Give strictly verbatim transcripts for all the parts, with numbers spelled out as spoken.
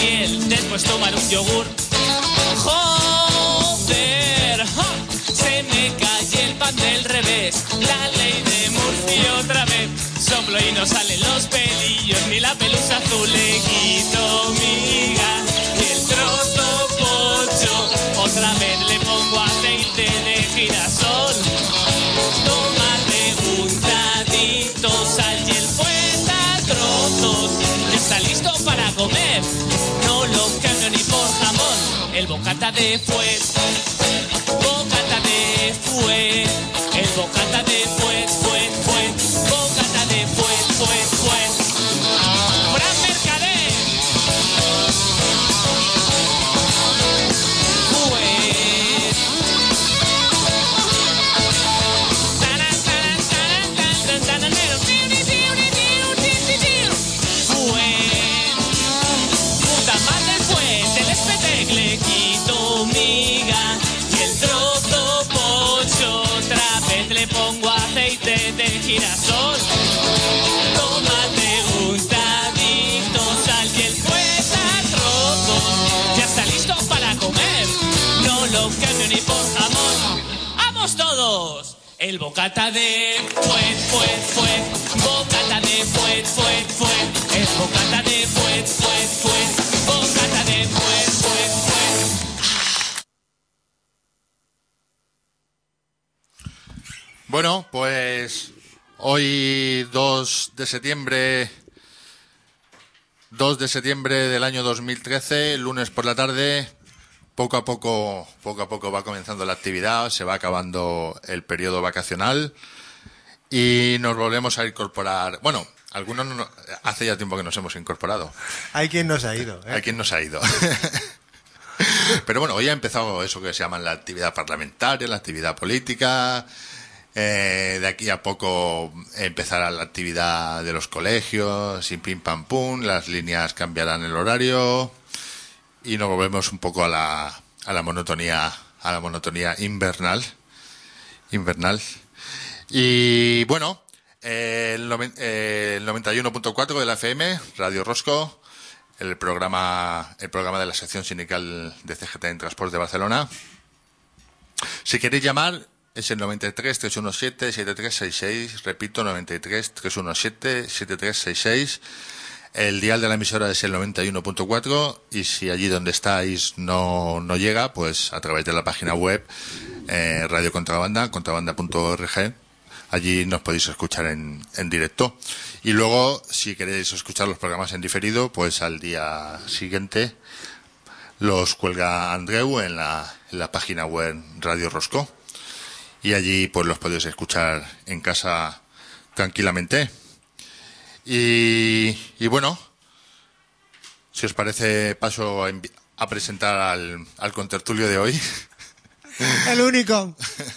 miel, después tomar un yogur. Joder, ¡ja! Se me cae el pan del revés. La ley de Murphy otra vez. Soplo y no salen los pelillos, ni la pelusa azul. Le quito miga y el trozo pocho. Otra vez le pongo aceite de girasol. Tomate untadito, sal y el fuet a trozos. Ya está listo para comer. No lo cambio ni por jamón. El bocata de fuet, bocata de fuet. El bocata de fuet, fuet, fuet. Bocata de fuet, fuet, fuet. ¡Fran Mercader! Fuet. Taran, taran, taran, tan, tan, taranero. Tiu, tiu, tiu, tiu, tiu, tiu, tiu. Fuet. Puta madre fuet. El espetec le quito miga. Y el trozo pocho. Otra vez le pongo aceite de girasol. Tomate untadito, sal y el fuet a trozos. Ya está listo para comer. No lo cambio ni por jamón. ¡Vamos todos! El bocata de fuet, fuet, fuet. Bocata de fuet, fuet, fuet. El bocata de fuet, fuet, fuet. Bocata de fuet, fuet, fuet. Bueno, pues hoy dos de septiembre, dos de septiembre del año dos mil trece, lunes por la tarde, poco a poco, poco a poco va comenzando la actividad, se va acabando el periodo vacacional y nos volvemos a incorporar. Bueno, algunos no, hace ya tiempo que nos hemos incorporado. Hay quien nos ha ido, ¿eh? Hay quien nos ha ido. Pero bueno, hoy ha empezado eso que se llama la actividad parlamentaria, la actividad política. Eh, de aquí a poco empezará la actividad de los colegios, sin pim pam pum, las líneas cambiarán el horario y nos volvemos un poco a la, a la monotonía, a la monotonía invernal, invernal. Y bueno, eh, el, noven, eh, el noventa y uno punto cuatro de la F M, Radio Rosco, el programa, el programa de la sección sindical de C G T en Transporte de Barcelona. Si queréis llamar, es el noventa y tres, trescientos diecisiete, setenta y tres sesenta y seis, repito, noventa y tres, trescientos diecisiete, setenta y tres sesenta y seis. El dial de la emisora es el noventa y uno punto cuatro y si allí donde estáis no, no llega, pues a través de la página web eh, Radio Contrabanda, contrabanda punto org, allí nos podéis escuchar en, en directo. Y luego, si queréis escuchar los programas en diferido, pues al día siguiente los cuelga Andreu en la, en la página web Radio Rosco. Y allí pues los podéis escuchar en casa tranquilamente. Y, y bueno, si os parece, paso a, a presentar al, al contertulio de hoy. El único.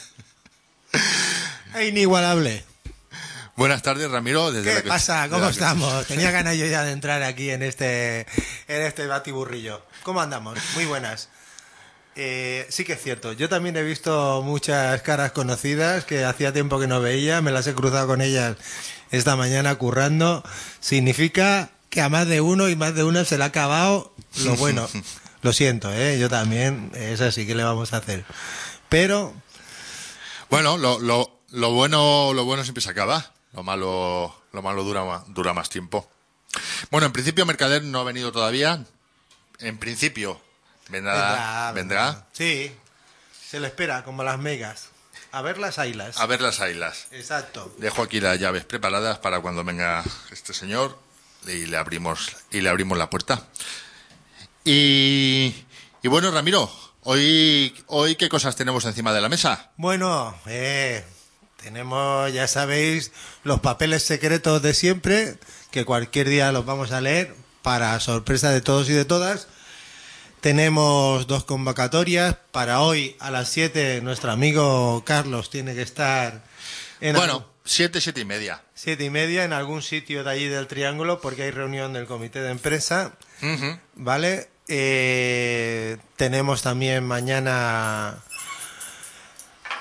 E inigualable. Buenas tardes, Ramiro. Desde ¿Qué la que, pasa? ¿Cómo la estamos? Que... Tenía ganas yo ya de entrar aquí en este, en este batiburrillo. ¿Cómo andamos? Muy buenas. Eh, sí que es cierto, yo también he visto muchas caras conocidas que hacía tiempo que no veía, me las he cruzado con ellas esta mañana currando. Significa que a más de uno y más de una se le ha acabado lo bueno. Lo siento, ¿eh? Yo también, es así que le vamos a hacer. Pero... Bueno, lo, lo, lo bueno lo bueno siempre se acaba, lo malo lo malo dura, dura más tiempo. Bueno, en principio Mercader no ha venido todavía, en principio... Vendrá, vendrá, vendrá. Sí, se le espera, como las megas. A ver las ailas. A ver las ailas. Exacto. Dejo aquí las llaves preparadas para cuando venga este señor y le abrimos y le abrimos la puerta. Y, y bueno, Ramiro, hoy hoy qué cosas tenemos encima de la mesa. Bueno, eh, tenemos, ya sabéis, los papeles secretos de siempre, que cualquier día los vamos a leer para sorpresa de todos y de todas. Tenemos dos convocatorias. Para hoy a las siete nuestro amigo Carlos tiene que estar en bueno, algún... siete, siete y media. Siete y media en algún sitio de allí del Triángulo porque hay reunión del comité de empresa. Uh-huh. ¿Vale? Eh, tenemos también mañana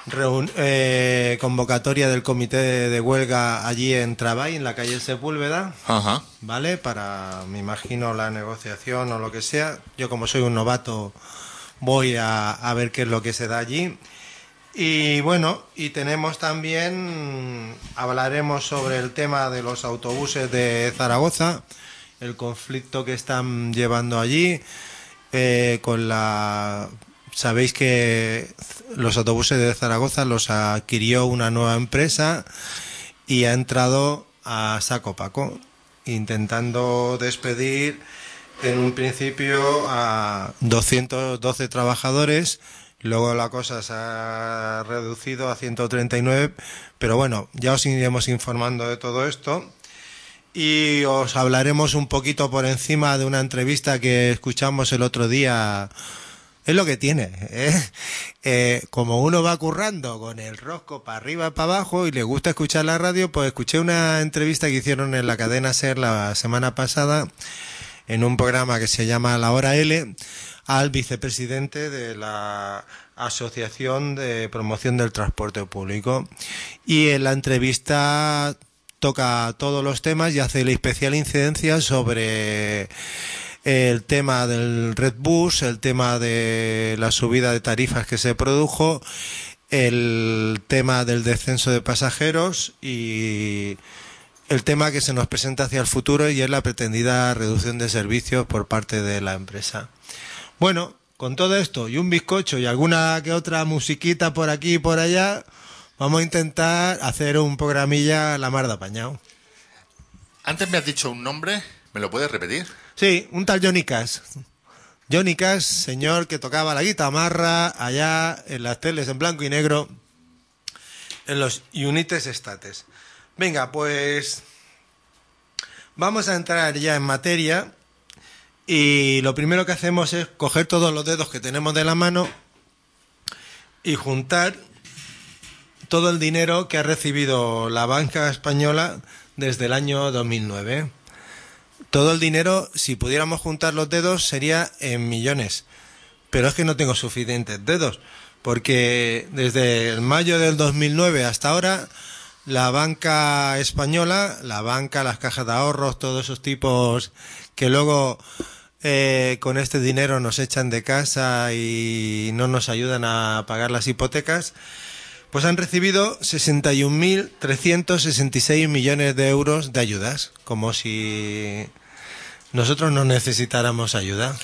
Reun- eh, convocatoria del comité de huelga allí en Trabay, en la calle Sepúlveda, Ajá. ¿vale? Para, me imagino, la negociación o lo que sea. Yo, como soy un novato, voy a, a ver qué es lo que se da allí. Y bueno, y tenemos también, hablaremos sobre el tema de los autobuses de Zaragoza, el conflicto que están llevando allí, eh, con la... Sabéis que los autobuses de Zaragoza los adquirió una nueva empresa y ha entrado a saco paco, intentando despedir en un principio a doscientos doce trabajadores. Luego la cosa se ha reducido a ciento treinta y nueve, pero bueno, ya os iremos informando de todo esto. Y os hablaremos un poquito por encima de una entrevista que escuchamos el otro día. Es lo que tiene, ¿eh? Eh, como uno va currando con el rosco para arriba y para abajo y le gusta escuchar la radio, pues escuché una entrevista que hicieron en la cadena SER la semana pasada en un programa que se llama La Hora L al vicepresidente de la Asociación de Promoción del Transporte Público, y en la entrevista toca todos los temas y hace la especial incidencia sobre el tema del Redbus, el tema de la subida de tarifas que se produjo, el tema del descenso de pasajeros y el tema que se nos presenta hacia el futuro, y es la pretendida reducción de servicios por parte de la empresa. Bueno, con todo esto y un bizcocho y alguna que otra musiquita por aquí y por allá, vamos a intentar hacer un programilla la mar de apañado. Antes me has dicho un nombre, ¿me lo puedes repetir? Sí, un tal Johnny Cash. Johnny Cash, señor que tocaba la guitarra allá en las teles en blanco y negro, en los United States. Venga, pues vamos a entrar ya en materia, y lo primero que hacemos es coger todos los dedos que tenemos de la mano y juntar todo el dinero que ha recibido la banca española desde el año dos mil nueve. Todo el dinero, si pudiéramos juntar los dedos, sería en millones. Pero es que no tengo suficientes dedos, porque desde el mayo del dos mil nueve hasta ahora, la banca española, la banca, las cajas de ahorros, todos esos tipos que luego eh, con este dinero nos echan de casa y no nos ayudan a pagar las hipotecas, pues han recibido sesenta y un mil trescientos sesenta y seis millones de euros de ayudas, como si nosotros no necesitáramos ayuda.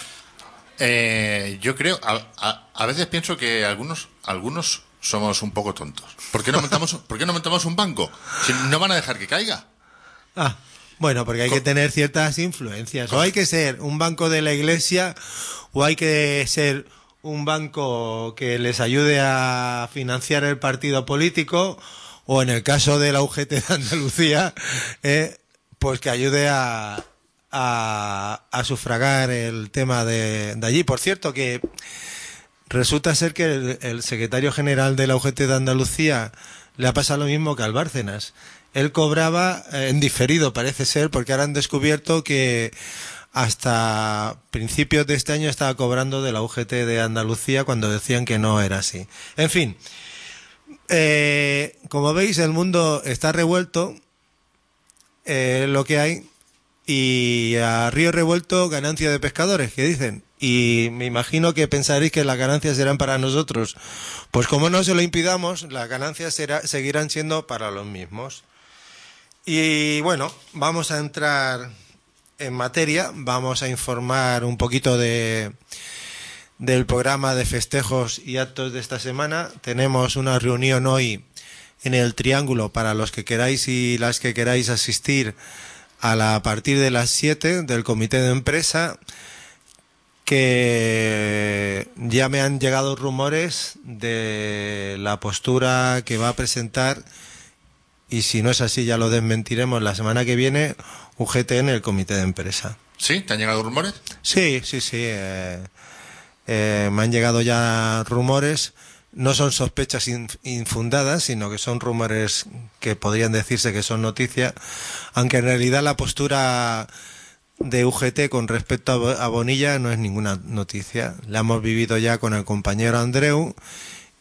Eh, yo creo, a, a, a veces pienso que algunos algunos somos un poco tontos. ¿Por qué no montamos, ¿por qué no montamos un banco? Si no van a dejar que caiga. Ah, bueno, porque hay que tener ciertas influencias. O hay que ser un banco de la Iglesia, o hay que ser un banco que les ayude a financiar el partido político, o en el caso de la U G T de Andalucía, eh, pues que ayude a, a, a sufragar el tema de, de allí. Por cierto, que resulta ser que el, el secretario general de la U G T de Andalucía le ha pasado lo mismo que al Bárcenas. Él cobraba eh, en diferido, parece ser, porque ahora han descubierto que hasta principios de este año estaba cobrando de la U G T de Andalucía cuando decían que no era así. En fin, eh, como veis, el mundo está revuelto, eh, lo que hay, y a río revuelto ganancia de pescadores, que dicen. Y me imagino que pensaréis que las ganancias serán para nosotros. Pues como no se lo impidamos, las ganancias será, seguirán siendo para los mismos. Y bueno, vamos a entrar en materia, vamos a informar un poquito de del programa de festejos y actos de esta semana. Tenemos una reunión hoy en el Triángulo para los que queráis y las que queráis asistir a, la, a partir de las siete del comité de empresa, que ya me han llegado rumores de la postura que va a presentar, y si no es así ya lo desmentiremos la semana que viene, U G T en el comité de empresa. ¿Sí? ¿Te han llegado rumores? Sí, sí, sí. Eh, eh, me han llegado ya rumores. No son sospechas infundadas, sino que son rumores que podrían decirse que son noticias, aunque en realidad la postura de U G T con respecto a Bonilla no es ninguna noticia. La hemos vivido ya con el compañero Andreu,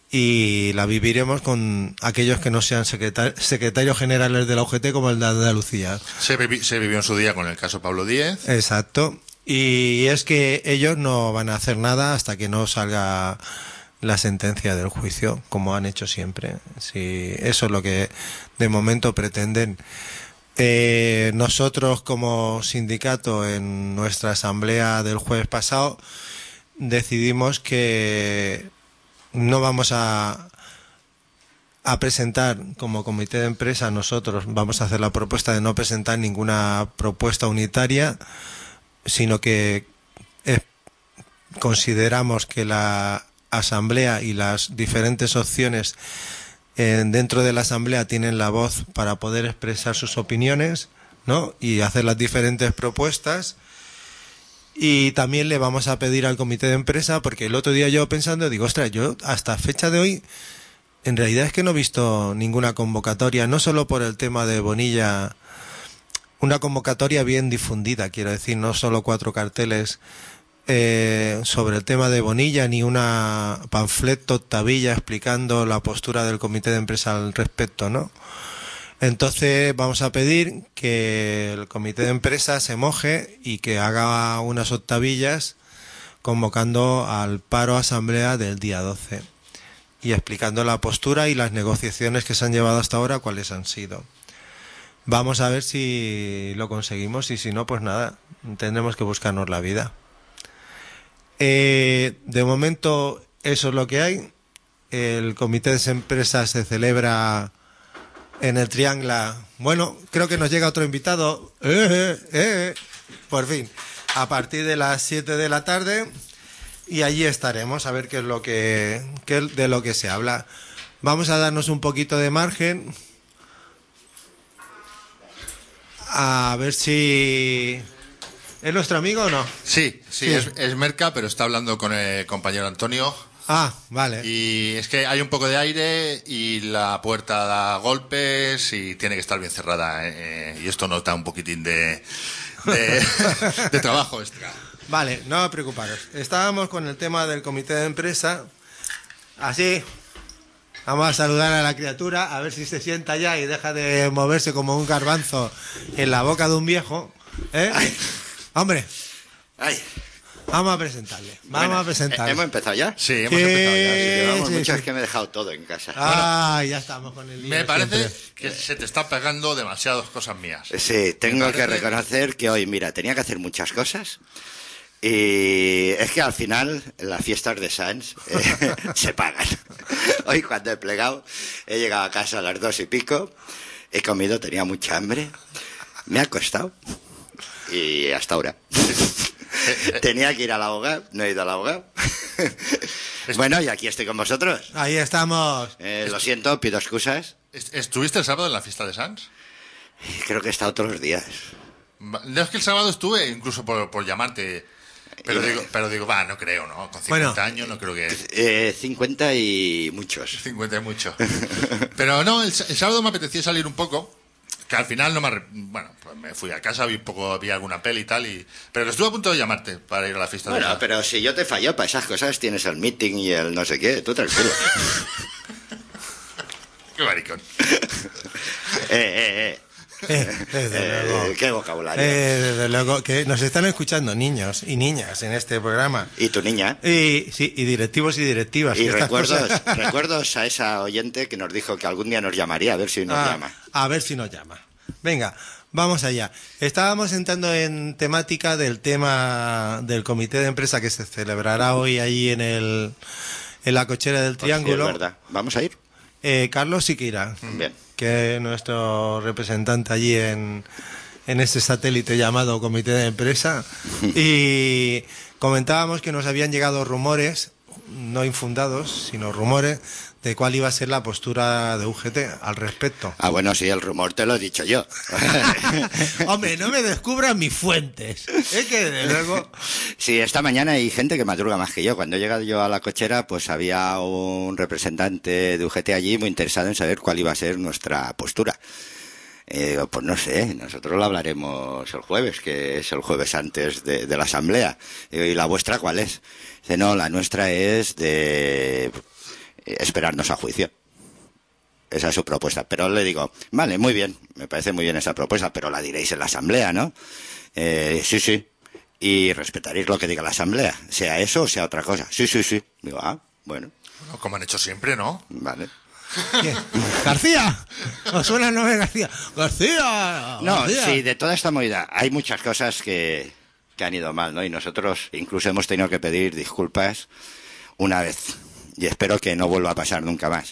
y la viviremos con aquellos que no sean secretar- secretarios generales de la U G T como el de Andalucía. Se, vivi- se vivió en su día con el caso Pablo Díez. Exacto. Y es que ellos no van a hacer nada hasta que no salga la sentencia del juicio, como han hecho siempre. Sí, eso es lo que de momento pretenden. Eh, nosotros como sindicato en nuestra asamblea del jueves pasado decidimos que no vamos a a presentar como comité de empresa, nosotros vamos a hacer la propuesta de no presentar ninguna propuesta unitaria, sino que eh, consideramos que la asamblea y las diferentes opciones eh, dentro de la asamblea tienen la voz para poder expresar sus opiniones, ¿no? Y hacer las diferentes propuestas. Y también le vamos a pedir al comité de empresa, porque el otro día yo pensando, digo, ostras, yo hasta fecha de hoy, en realidad es que no he visto ninguna convocatoria, no solo por el tema de Bonilla, una convocatoria bien difundida, quiero decir, no solo cuatro carteles eh, sobre el tema de Bonilla, ni una panfleto tabilla explicando la postura del comité de empresa al respecto, ¿no? Entonces vamos a pedir que el comité de empresa se moje y que haga unas octavillas convocando al paro asamblea del día doce y explicando la postura y las negociaciones que se han llevado hasta ahora, cuáles han sido. Vamos a ver si lo conseguimos y si no, pues nada, tendremos que buscarnos la vida. Eh, de momento eso es lo que hay. El comité de empresa se celebra en el Triángulo. Bueno, creo que nos llega otro invitado. Eh, eh, eh, por fin. A partir de las siete de la tarde. Y allí estaremos a ver qué es lo que, qué es de lo que se habla. Vamos a darnos un poquito de margen. A ver si... ¿Es nuestro amigo o no? Sí, sí, Sí. Es, es Merca, pero está hablando con el compañero Antonio. Ah, vale. Y es que hay un poco de aire y la puerta da golpes y tiene que estar bien cerrada. eh, y esto nos da un poquitín de, de, de trabajo extra. Vale, no os preocuparos. Estábamos con el tema del comité de empresa. Así, vamos a saludar a la criatura, a ver si se sienta ya y deja de moverse como un garbanzo en la boca de un viejo. ¿Eh? Hombre, Ay, vamos a presentarle. Vamos bueno, a presentarle. ¿hemos empezado ya? Sí, hemos Sí. empezado ya. sí. Llevamos sí, muchas sí. que me he dejado todo en casa. Ah, ya estamos con el lío Me parece siempre. que se te está pegando demasiadas cosas mías. Sí, tengo Me que parece- reconocer que hoy, mira, tenía que hacer muchas cosas. Y es que al final las fiestas de Sans eh, se pagan. Hoy cuando he plegado, he llegado a casa a las dos y pico, he comido, tenía mucha hambre, me ha costado y hasta ahora. Tenía que ir al abogado, no he ido al abogado. Bueno, y aquí estoy con vosotros. Ahí estamos. Eh, lo siento, pido excusas. ¿Est- ¿Estuviste el sábado en la fiesta de Sans? Creo que he estado todos los días. Va- No, es que el sábado estuve, incluso por, por llamarte. Pero digo, pero digo, va, no creo, ¿no? Con cincuenta Bueno. años no creo que... Eh, cincuenta y muchos. cincuenta y mucho. Pero no, el, el sábado me apetecía salir un poco, que al final no me... arrep- Bueno, pues me fui a casa, vi un poco, vi alguna peli y tal, y... pero estuve a punto de llamarte para ir a la fiesta de Bueno, Sans. pero si yo te fallo para esas cosas, tienes el meeting y el no sé qué, tú tranquilo. Qué maricón. eh, eh, eh. Eh, desde Eh, luego. qué vocabulario. Eh, desde luego que nos están escuchando niños y niñas en este programa. Y tu niña. Y sí, y directivos y directivas. Y que estas recuerdos, cosas- recuerdos a esa oyente que nos dijo que algún día nos llamaría, a ver si nos Ah, llama. a ver si nos llama. Venga, vamos allá. Estábamos entrando en temática del tema del comité de empresa que se celebrará hoy allí en el en la cochera del Pues sí, es Triángulo. verdad. ¿Vamos a ir? Eh, Carlos sí que irá, Bien. que es nuestro representante allí en, en este satélite llamado Comité de Empresa. Y comentábamos que nos habían llegado rumores, no infundados, sino rumores, de cuál iba a ser la postura de U G T al respecto. Ah, bueno, sí, el rumor te lo he dicho yo. Hombre, no me descubran mis fuentes. Es que, desde luego... Sí, esta mañana hay gente que madruga más que yo. Cuando he llegado yo a la cochera, pues había un representante de U G T allí muy interesado en saber cuál iba a ser nuestra postura. Eh, digo, pues no sé, nosotros lo hablaremos el jueves, que es el jueves antes de, de la asamblea. Digo, ¿y la vuestra cuál es? Dice, no, la nuestra es de... esperarnos a juicio. Esa es su propuesta. Pero le digo, vale, muy bien, me parece muy bien esa propuesta, pero la diréis en la asamblea, ¿no? Eh, sí, sí. Y respetaréis lo que diga la asamblea, sea eso o sea otra cosa. Sí, sí, sí. Digo, ah, bueno. Bueno, como han hecho siempre, ¿no? Vale. ¿Qué? ¡García! ¿Os suena el nombre de García? ¡García! No, García. sí, de toda esta movida hay muchas cosas que, que han ido mal, ¿no? Y nosotros incluso hemos tenido que pedir disculpas una vez. Y espero que no vuelva a pasar nunca más.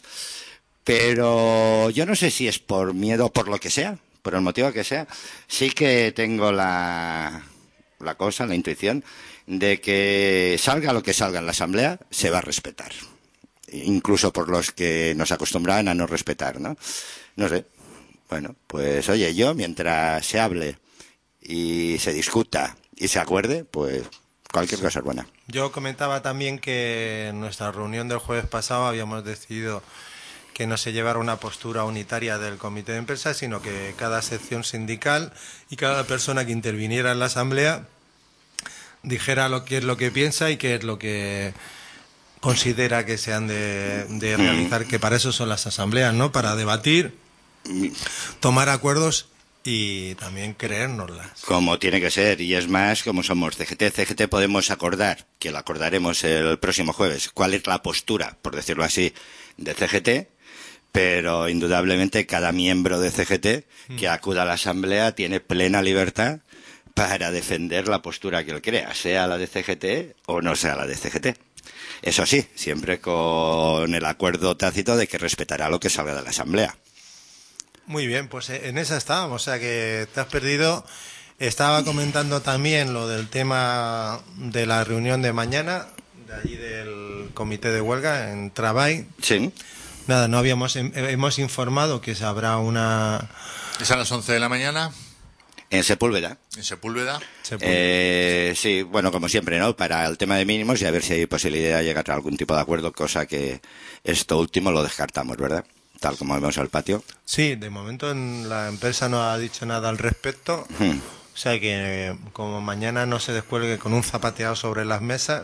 Pero yo no sé si es por miedo o por lo que sea, por el motivo que sea. Sí que tengo la, la cosa, la intuición, de que salga lo que salga en la asamblea, se va a respetar. Incluso por los que nos acostumbraban a no respetar, ¿no? No sé. Bueno, pues oye, yo mientras se hable y se discuta y se acuerde, pues cualquier cosa es buena. Yo comentaba también que en nuestra reunión del jueves pasado habíamos decidido que no se llevara una postura unitaria del comité de empresa, sino que cada sección sindical y cada persona que interviniera en la asamblea dijera lo que es lo que piensa y qué es lo que considera que se han de, de realizar, que para eso son las asambleas, ¿no? Para debatir, tomar acuerdos y también creérnoslas. Como tiene que ser, y es más, como somos C G T. C G T podemos acordar, que lo acordaremos el próximo jueves, cuál es la postura, por decirlo así, de C G T, pero indudablemente cada miembro de C G T que acuda a la asamblea tiene plena libertad para defender la postura que él crea, sea la de C G T o no sea la de C G T. Eso sí, siempre con el acuerdo tácito de que respetará lo que salga de la asamblea. Muy bien, pues en esa estábamos, o sea que te has perdido. Estaba comentando también lo del tema de la reunión de mañana, de allí del comité de huelga en Trabay. Sí. Nada, no habíamos hemos informado que se habrá una... ¿Es a las once de la mañana? En Sepúlveda. ¿En Sepúlveda? Sepúlveda. Eh, sí, bueno, como siempre, ¿no? Para el tema de mínimos y a ver si hay posibilidad de llegar a algún tipo de acuerdo, cosa que esto último lo descartamos, ¿verdad? Tal como vemos al patio. Sí, de momento en la empresa no ha dicho nada al respecto. Hmm. O sea que como mañana no se descuelgue con un zapateado sobre las mesas,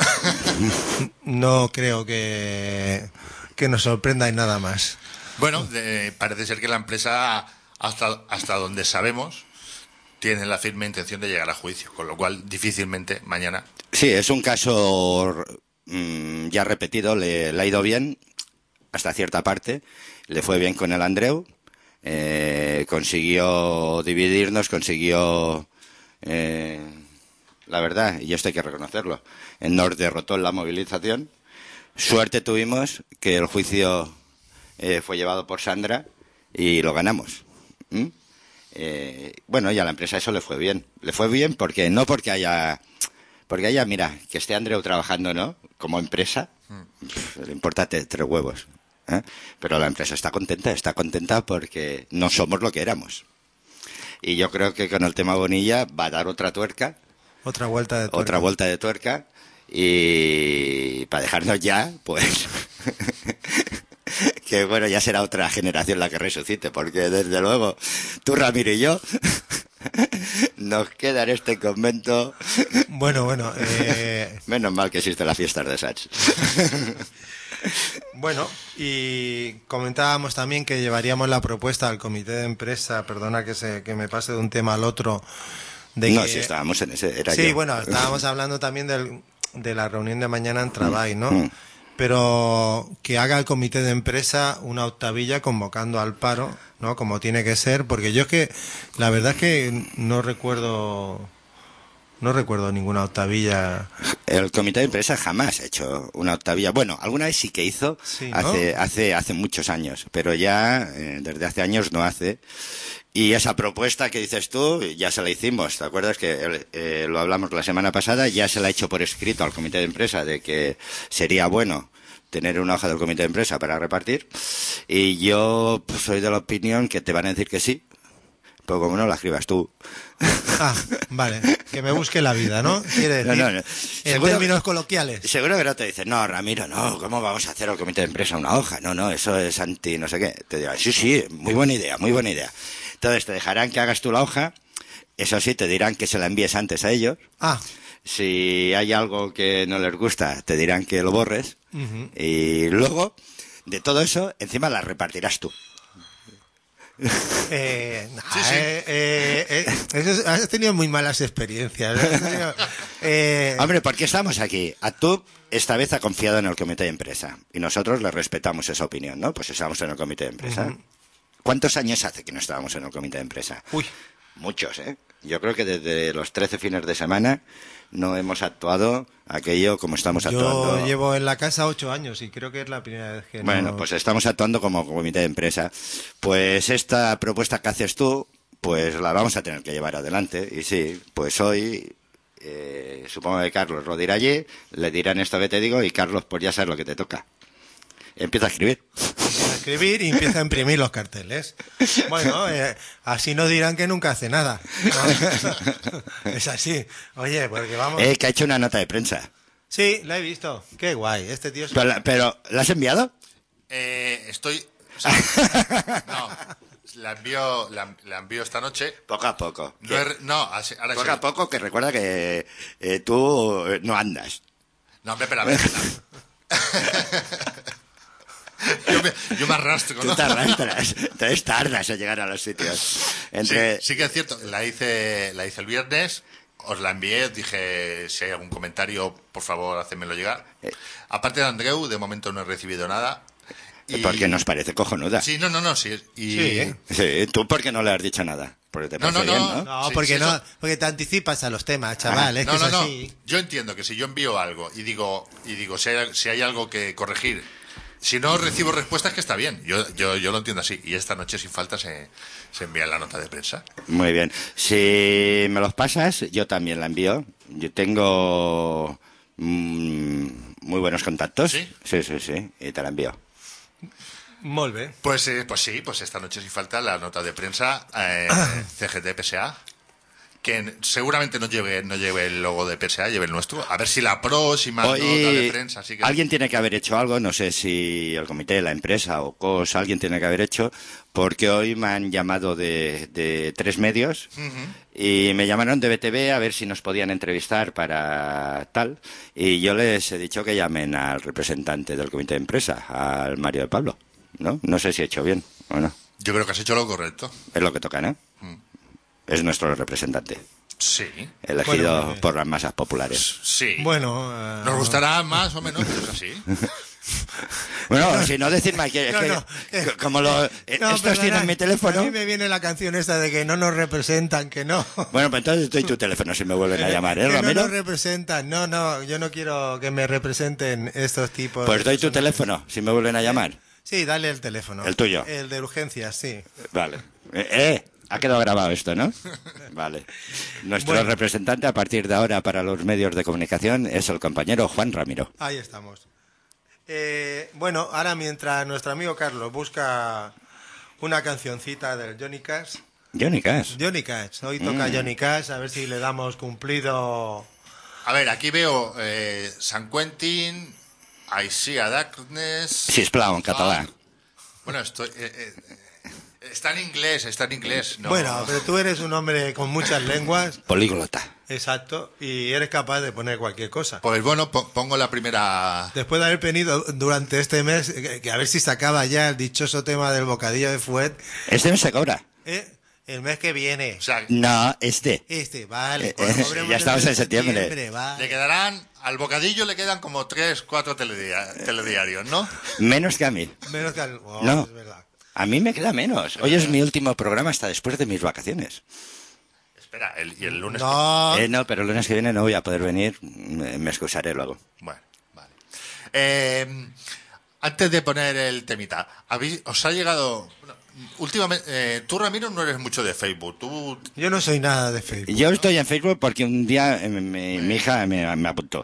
no creo que, que nos sorprenda y nada más. Bueno, eh, parece ser que la empresa, hasta, hasta donde sabemos, tiene la firme intención de llegar a juicio, con lo cual difícilmente mañana. Sí, es un caso mmm, ya repetido, le, le ha ido bien hasta cierta parte, le fue bien con el Andreu, eh, consiguió dividirnos, consiguió, eh, la verdad, y esto hay que reconocerlo, nos derrotó en la movilización. Suerte tuvimos que el juicio eh, fue llevado por Sandra y lo ganamos. ¿Mm? Eh, bueno, y a la empresa eso le fue bien. Le fue bien porque no porque haya, porque haya, mira, que esté Andreu trabajando, ¿no? Como empresa, pff, le importa te- tres huevos. ¿eh? Pero la empresa está contenta, está contenta porque no somos lo que éramos. Y yo creo que con el tema Bonilla va a dar otra tuerca, Otra vuelta de tuerca. otra vuelta de tuerca, y para dejarnos ya, pues... que bueno, ya será otra generación la que resucite, porque desde luego tú, Ramiro y yo nos queda en este convento. Bueno, bueno, eh, Menos mal que existe la fiesta de Sachs. bueno, y comentábamos también que llevaríamos la propuesta al comité de empresa, perdona que se que me pase de un tema al otro. De No, que, si estábamos en ese, era sí, yo. bueno, estábamos hablando también del, de la reunión de mañana en Trabay, ¿no? Mm. Pero que haga el comité de empresa una octavilla convocando al paro, ¿no? Como tiene que ser, porque yo es que, la verdad es que no recuerdo, no recuerdo ninguna octavilla. El comité de empresa jamás ha hecho una octavilla. Bueno, alguna vez sí que hizo, Sí, ¿no? hace, hace, hace muchos años, pero ya eh, desde hace años no hace. Y esa propuesta que dices tú, ya se la hicimos. ¿Te acuerdas que eh, lo hablamos la semana pasada? Ya se la ha hecho por escrito al comité de empresa de que sería bueno tener una hoja del comité de empresa para repartir. Y yo pues, soy de la opinión que te van a decir que sí, pero como no la escribas tú. Ah, vale, que me busque la vida, ¿no? Quiere No, decir, no, no. en Seguro- términos coloquiales. Seguro que no te dicen, no, Ramiro, no, ¿cómo vamos a hacer al comité de empresa una hoja? No, no, eso es anti no sé qué. Te dirán, sí, sí, muy buena idea, muy buena idea. Entonces te dejarán que hagas tú la hoja, eso sí, te dirán que se la envíes antes a ellos, Ah, Si hay algo que no les gusta, te dirán que lo borres. Ujú. Y luego, de todo eso, encima las repartirás tú. Eh, nah, Sí, sí. eh, eh, eh, eso es- has tenido muy malas experiencias. Has tenido- eh, Hombre, ¿por qué estamos aquí? Atub esta vez ha confiado en el comité de empresa y nosotros le respetamos esa opinión, ¿no? Pues estamos en el comité de empresa. ¿Cuántos años hace que no estábamos en el comité de empresa? Uy, Muchos, ¿eh? Yo creo que desde los trece fines de semana no hemos actuado aquello como estamos yo actuando. llevo en la casa ocho años y creo que es la primera vez que Bueno, no... pues estamos actuando como comité de empresa. Pues esta propuesta que haces tú, pues la vamos a tener que llevar adelante. Y sí, pues hoy, eh, supongo que Carlos lo dirá allí, le dirán esto que te digo y Carlos, pues ya sabes lo que te toca. Empieza a escribir. Empieza a escribir y empieza a imprimir los carteles. Bueno, eh, así no dirán que nunca hace nada. ¿No? Es así. Oye, porque vamos... Eh, que ha hecho una nota de prensa. Sí, la he visto. Qué guay. Este tío es... Pero, la- pero ¿la has enviado? Eh, estoy... o sea, no, la envío, la, la envío esta noche. Poco a poco. No, he re- no, así- ahora Poco sí. a poco, que recuerda que eh, tú eh, no andas. No, hombre, pero a ver. yo, me, yo me arrastro, Tú ¿no? te arrastras, entonces tardas en llegar a los sitios. Sí, Entre... sí que es cierto, la hice, la hice el viernes, os la envié, dije, si hay algún comentario, por favor, hacedmelo llegar. Eh. Aparte de Andreu, de momento no he recibido nada. Y- Porque nos parece cojonuda. Sí, no, no, no, sí. Y... Sí, ¿eh? Sí, tú porque no le has dicho nada. Porque te No, parece no, bien, no. ¿no? No, Sí, porque sí, no, eso- porque te anticipas a los temas, chaval. Es No, que no, es no. así. Yo entiendo que si yo envío algo y digo, y digo si, hay, si hay algo que corregir, si no recibo respuestas, que está bien. Yo, yo, yo lo entiendo así. Y esta noche, sin falta, se, se envía la nota de prensa. Muy bien. Si me los pasas, yo también la envío. Yo tengo mm, muy buenos contactos. ¿Sí? Sí, sí, sí. Y te la envío. Molt bé. Pues, eh, pues sí, pues esta noche sin falta la nota de prensa eh, C G T P S A, que seguramente no lleve, no lleve el logo de P S A, lleve el nuestro. A ver si la próxima Hoy nota de prensa. Así que... alguien tiene que haber hecho algo, no sé si el comité, la empresa o C O S, alguien tiene que haber hecho, porque hoy me han llamado de, de tres medios y me llamaron de B T V a ver si nos podían entrevistar para tal, y yo les he dicho que llamen al representante del comité de empresa, al Mario de Pablo, ¿no? No sé si he hecho bien o no. Yo creo que has hecho lo correcto. Es lo que toca, ¿no? Es nuestro representante, Sí, elegido Bueno, eh, por las masas populares. sí. Bueno, eh, Nos gustará más o menos, pero es así. Bueno, si no decirme que, es No, que no, eh, c- como lo, eh, no, estos perdona, tienen mi A teléfono. mí me viene la canción esta de que no nos representan, que no. Bueno, pues entonces doy tu teléfono si me vuelven a llamar, ¿eh, que no Ramiro? nos representan. No, no, yo no quiero que me representen estos tipos. Pues de doy tu personajes. teléfono si me vuelven a llamar. Sí, dale el teléfono. ¿El tuyo? El de urgencias, sí. Vale. Eh, eh, ha quedado grabado esto, ¿no? Vale. Nuestro Bueno. representante a partir de ahora para los medios de comunicación es el compañero Juan Ramiro. Ahí estamos. Eh, bueno, ahora mientras nuestro amigo Carlos busca una cancioncita del Johnny Cash. Johnny Cash. Johnny Cash, hoy toca Mm. Johnny Cash, a ver si le damos cumplido. A ver, aquí veo eh, San Quentin, I See a Darkness. Sisplau, en catalán. Bueno, estoy, eh, eh, eh, está en inglés, está en inglés. No. Bueno, pero tú eres un hombre con muchas lenguas, Políglota. exacto, y eres capaz de poner cualquier cosa. Pues bueno, po- pongo la primera. Después de haber venido durante este mes, que, que a ver si se acaba ya el dichoso tema del bocadillo de fuet, Este no se cobra. ¿eh? El mes que viene. O sea, No, este. Este, vale. Eh, pues eh, cobremos ya estamos el en septiembre. le vale. quedarán. Al bocadillo le quedan como tres, cuatro teledia- telediarios, ¿no? Menos que a mí. Menos que al... oh, No. es verdad. A mí me queda menos. Hoy es mi último programa hasta después de mis vacaciones. Espera, el, y el lunes. No, Eh, no, pero el lunes que viene no voy a poder venir. Me, me excusaré luego. Bueno, vale. Eh, antes de poner el temita, ¿habéis- ¿os ha llegado? Bueno, últimamente, eh, tú, Ramiro, no eres mucho de Facebook. Tú, yo no soy nada de Facebook. Yo estoy en Facebook porque un día eh, mi, mi hija me, me apuntó.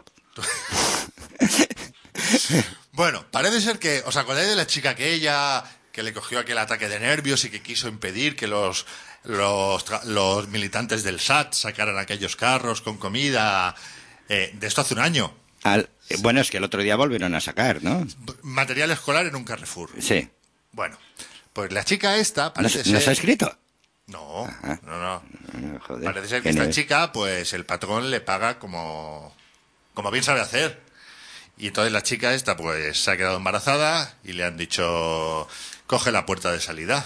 Bueno, parece ser que os acordáis de la chica aquella que le cogió aquel ataque de nervios y que quiso impedir que los los, tra- los militantes del S A T sacaran aquellos carros con comida. Eh, de esto hace un año. Al- eh, bueno, es que el otro día volvieron a sacar, ¿no? Material escolar en un Carrefour. Sí. Bueno, pues la chica esta ¿Nos, parece nos ser... ha escrito? No, Ajá. no, no. No, joder, Parece ser que qué esta nivel. chica, pues el patrón le paga como, como bien sabe hacer. Y entonces la chica esta, pues se ha quedado embarazada y le han dicho, coge la puerta de salida.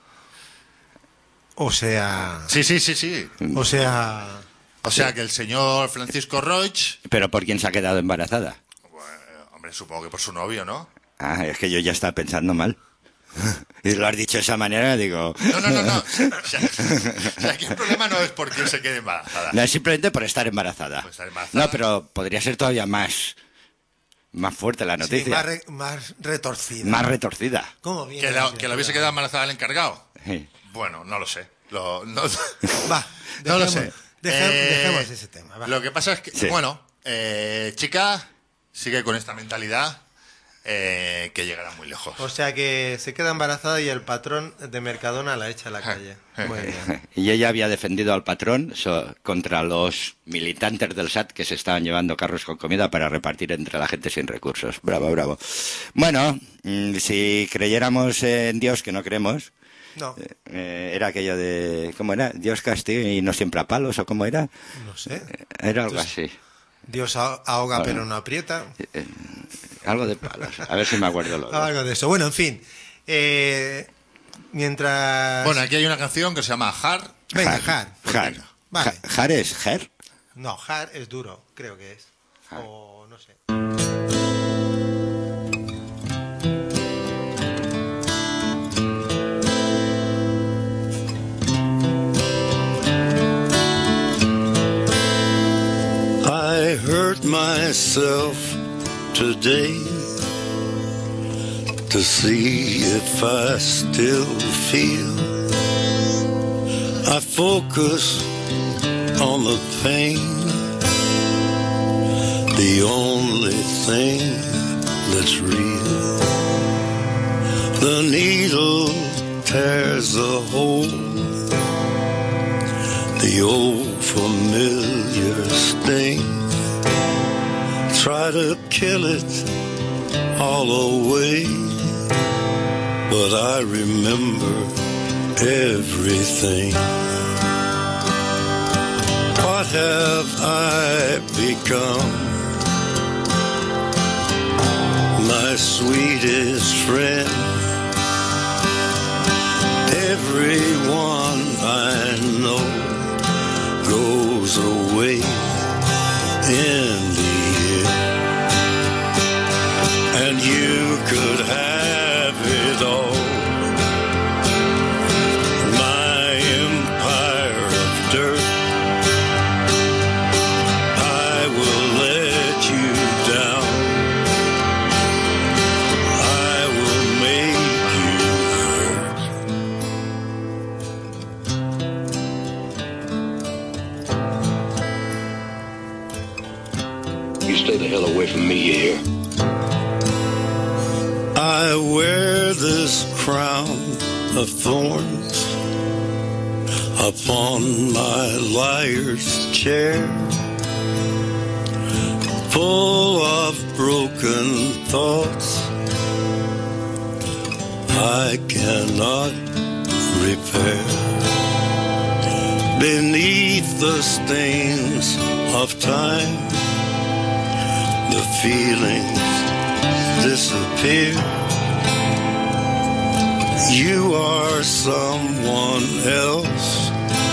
O sea... Sí, sí, sí, sí. O sea... O sea que el señor Francisco Roig, ¿Pero por quién se ha quedado embarazada? bueno, hombre, supongo que por su novio, ¿no? Ah, es que yo ya estaba pensando mal. Y lo has dicho de esa manera, digo... No, no, no, no. O sea, o sea, aquí el problema no es por quién se quede embarazada. No, es simplemente por estar embarazada. Por estar embarazada. No, pero podría ser todavía más, más fuerte la Sí, noticia. más, re- más retorcida. más retorcida. ¿Cómo viene Que, la la, que lo hubiese quedado embarazada el encargado. Sí. Bueno, no lo sé. Lo, no, Va, no lo dejemos- sé. deje- Eh, dejemos ese tema. Va. Lo que pasa es que, Sí. bueno, eh, chica sigue con esta mentalidad eh, que llegará muy lejos. O sea que se queda embarazada y el patrón de Mercadona la echa a la calle. Muy bien. Y ella había defendido al patrón so- contra los militantes del S A T que se estaban llevando carros con comida para repartir entre la gente sin recursos. Bravo, bravo. Bueno, mm, si creyéramos en Dios, que no creemos, No, eh, era aquello de... ¿Cómo era? Dios castiga y no siempre a palos, ¿o cómo era? no sé. Era algo así. Dios ah- ahoga pero no aprieta. Algo de palos. A ver si me acuerdo luego. Algo de eso. Bueno, en fin. Eh, mientras... Bueno, aquí hay una canción que se llama Har. Venga, Har. Jar. Vale. Ja- ¿Jar es Ger? No, Har es duro, creo que es. Har. O no sé. I hurt myself today to see if I still feel. I focus on the pain, the only thing that's real. The needle tears a hole, the old familiar sting. Try to kill it all away, but I remember everything. What have I become? My sweetest friend. Everyone I know goes away in the end, and you could have it all. My empire of dirt, I will let you down. I will make you hurt. You stay the hell away from me, you hear? I wear this crown of thorns upon my liar's chair, full of broken thoughts I cannot repair. Beneath the stains of time, the feelings disappear. You are someone else.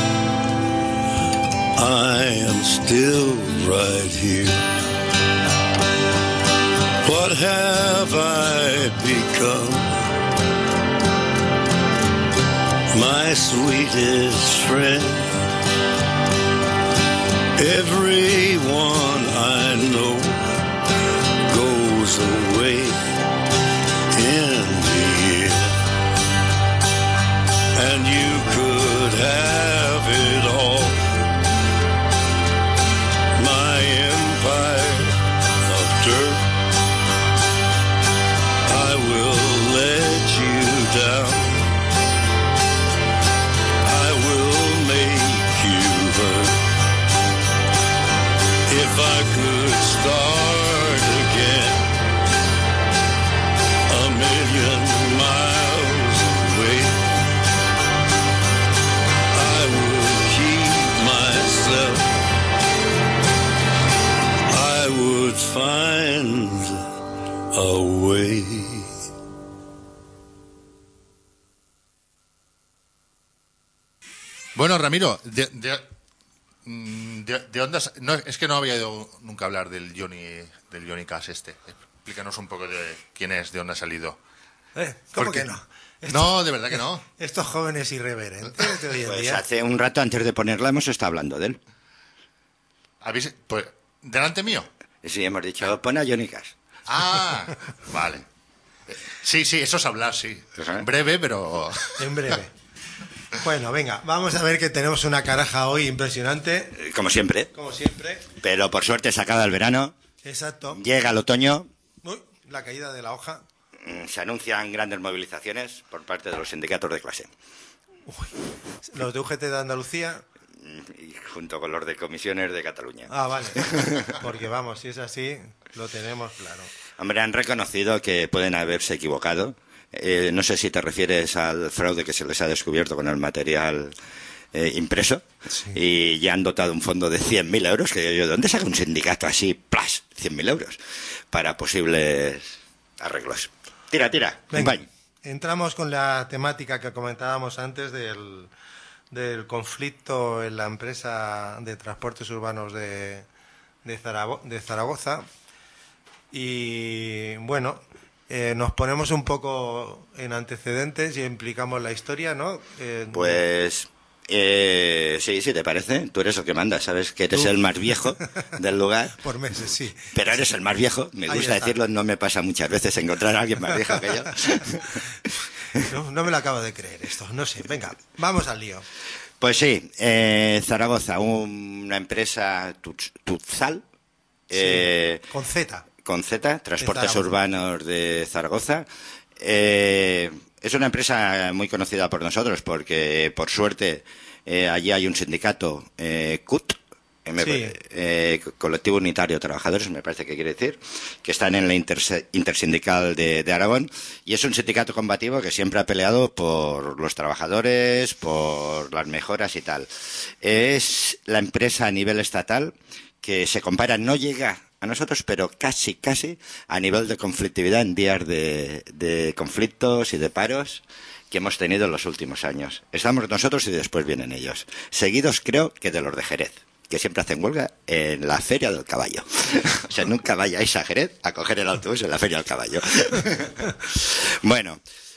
I am still right here. What have I become? My sweetest friend. Everyone I know goes away in the end, and you could have it all. My empire of dirt, I will let you down. I will make you hurt. If I could start again, a million miles away, away. Bueno, Ramiro, de, de, de, de dónde has- no, es que no había ido nunca a hablar del Johnny, del Johnny Cash este. Explícanos un poco de quién es, de dónde ha salido. Eh, ¿Cómo Porque- que no? Esto- No, de verdad que no. Estos jóvenes irreverentes de hoy en Pues día. hace un rato antes de ponerla hemos estado hablando de él. ¿Habéis, pues, delante mío? Sí, hemos dicho, pon a Johnny Cash. Ah, vale. Sí, sí, eso es hablar, sí. Ajá. Breve, pero... En breve. Bueno, venga, vamos a ver que tenemos una caraja hoy impresionante, Eh, Como siempre. como siempre. Pero por suerte se acaba el verano, Exacto. llega el otoño, Uy, la caída de la hoja. mm, se anuncian grandes movilizaciones por parte de los sindicatos de clase. Los de U G T de Andalucía. Y junto con los de comisiones de Cataluña. Ah, vale. Porque vamos, si es así, lo tenemos claro. Hombre, han reconocido que pueden haberse equivocado. Eh, no sé si te refieres al fraude que se les ha descubierto con el material eh, impreso. Sí. Y ya han dotado un fondo de cien mil euros. Que yo, ¿de dónde saca un sindicato así? ¡Plas! cien mil euros. Para posibles arreglos. Tira, tira. Venga, compañ. entramos con la temática que comentábamos antes del, del conflicto en la empresa de transportes urbanos de, de, Zarago- de Zaragoza. Y bueno, eh, nos ponemos un poco en antecedentes y implicamos la historia, ¿no? Eh, Pues... Eh, sí, sí, ¿te parece? Tú eres el que manda, sabes que eres Tú. el más viejo del lugar. Por meses, sí. Pero eres el más viejo, me Ahí gusta está. decirlo, no me pasa muchas veces encontrar a alguien más viejo que yo. No, no me lo acabo de creer esto, no sé. Venga, vamos al lío. Pues sí, eh, Zaragoza, una empresa tuz- Tutzal, eh, Con Z. con Z, Transportes Zaragoza. Urbanos de Zaragoza. Eh, es una empresa muy conocida por nosotros porque, por suerte, eh, allí hay un sindicato, eh, C U T, eh, me- Sí. eh, Colectivo Unitario de Trabajadores, me parece que quiere decir, que están en la interse- intersindical de, de Aragón, y es un sindicato combativo que siempre ha peleado por los trabajadores, por las mejoras y tal. Es la empresa a nivel estatal que se compara, no llega a nosotros, pero casi, casi a nivel de conflictividad en días de, de conflictos y de paros que hemos tenido en los últimos años. Estamos nosotros y después vienen ellos. Seguidos, creo, que de los de Jerez, que siempre hacen huelga en la Feria del Caballo. O sea, nunca vayáis a Jerez a coger el autobús en la Feria del Caballo. Bueno,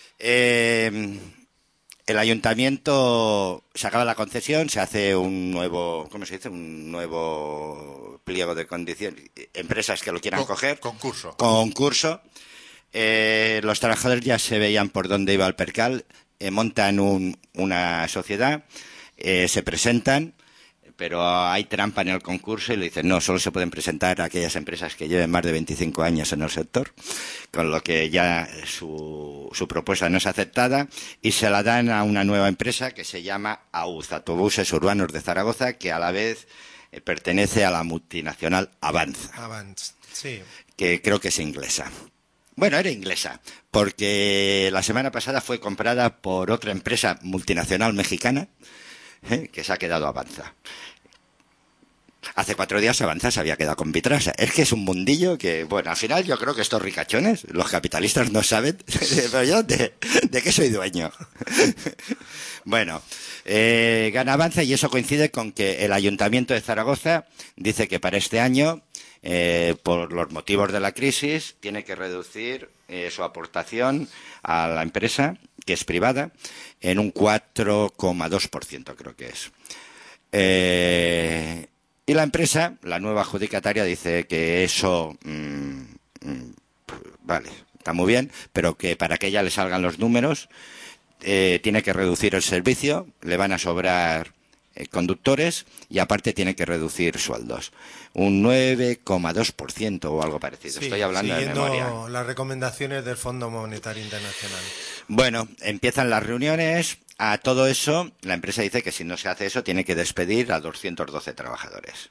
eh, el ayuntamiento se acaba la concesión, se hace un nuevo, ¿cómo se dice? Un nuevo pliego de condiciones. Empresas que lo quieran Con- coger. concurso. Concurso. Eh, los trabajadores ya se veían por dónde iba el percal, eh, montan un- una sociedad, eh, se presentan, pero hay trampa en el concurso y le dicen, no, solo se pueden presentar aquellas empresas que lleven más de veinticinco años en el sector, con lo que ya su, su propuesta no es aceptada y se la dan a una nueva empresa que se llama A U Z, Autobuses Urbanos de Zaragoza, que a la vez eh, pertenece a la multinacional Avanza, Avance. Sí. que creo que es inglesa. Bueno, era inglesa, porque la semana pasada fue comprada por otra empresa multinacional mexicana, ¿eh? que se ha quedado Avanza. Hace cuatro días Avanza se había quedado con Vitrasa. Es que es un mundillo que, bueno, al final yo creo que estos ricachones, los capitalistas no saben, pero yo de, de qué soy dueño. Bueno, eh, gana Avanza y eso coincide con que el Ayuntamiento de Zaragoza dice que para este año, eh, por los motivos de la crisis, tiene que reducir eh, su aportación a la empresa, que es privada, en un cuatro coma dos por ciento creo que es. Eh, y la empresa, la nueva adjudicataria, dice que eso, mmm, mmm, vale, está muy bien, pero que para que ella le salgan los números, eh, tiene que reducir el servicio, le van a sobrar eh, conductores y aparte tiene que reducir sueldos. Un nueve coma dos por ciento o algo parecido. Sí, Estoy hablando de siguiendo memoria. las recomendaciones del Fondo Monetario Internacional. Bueno, empiezan las reuniones. A todo eso, la empresa dice que si no se hace eso, tiene que despedir a doscientos doce trabajadores.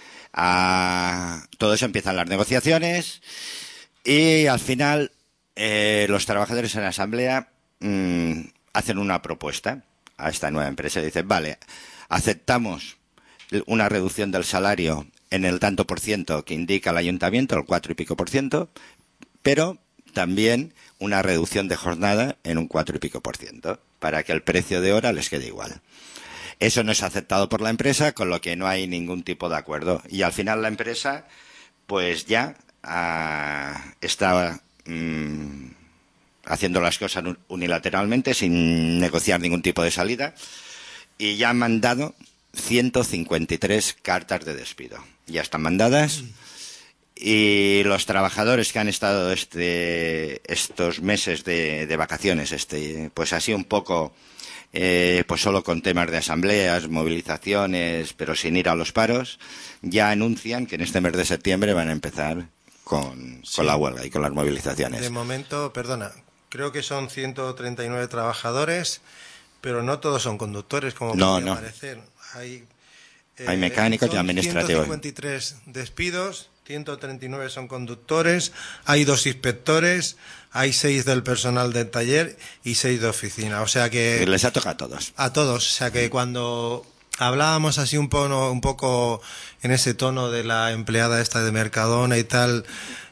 A todo eso empiezan las negociaciones y al final eh, los trabajadores en la asamblea mmm, hacen una propuesta a esta nueva empresa. Dicen, vale, aceptamos una reducción del salario en el tanto por ciento que indica el ayuntamiento, el cuatro y pico por ciento, pero también una reducción de jornada en un cuatro y pico por ciento, para que el precio de hora les quede igual. Eso no es aceptado por la empresa, con lo que no hay ningún tipo de acuerdo. Y al final la empresa, pues ya ah, está mmm, haciendo las cosas unilateralmente, sin negociar ningún tipo de salida, y ya han mandado ciento cincuenta y tres cartas de despido. Ya están mandadas. Y los trabajadores que han estado este, estos meses de, de vacaciones, este, pues así un poco, eh, pues solo con temas de asambleas, movilizaciones, pero sin ir a los paros, ya anuncian que en este mes de septiembre van a empezar con, Sí. con la huelga y con las movilizaciones. De momento, perdona, creo que son ciento treinta y nueve trabajadores, pero no todos son conductores, como No, podría no. parecer. Hay, eh, Hay mecánicos y son administrativos. ciento cincuenta y tres despidos, ciento treinta y nueve son conductores, hay dos inspectores, hay seis del personal del taller y seis de oficina. O sea que Les ha tocado a todos. a todos. O sea que cuando hablábamos así un poco, un poco en ese tono de la empleada esta de Mercadona y tal,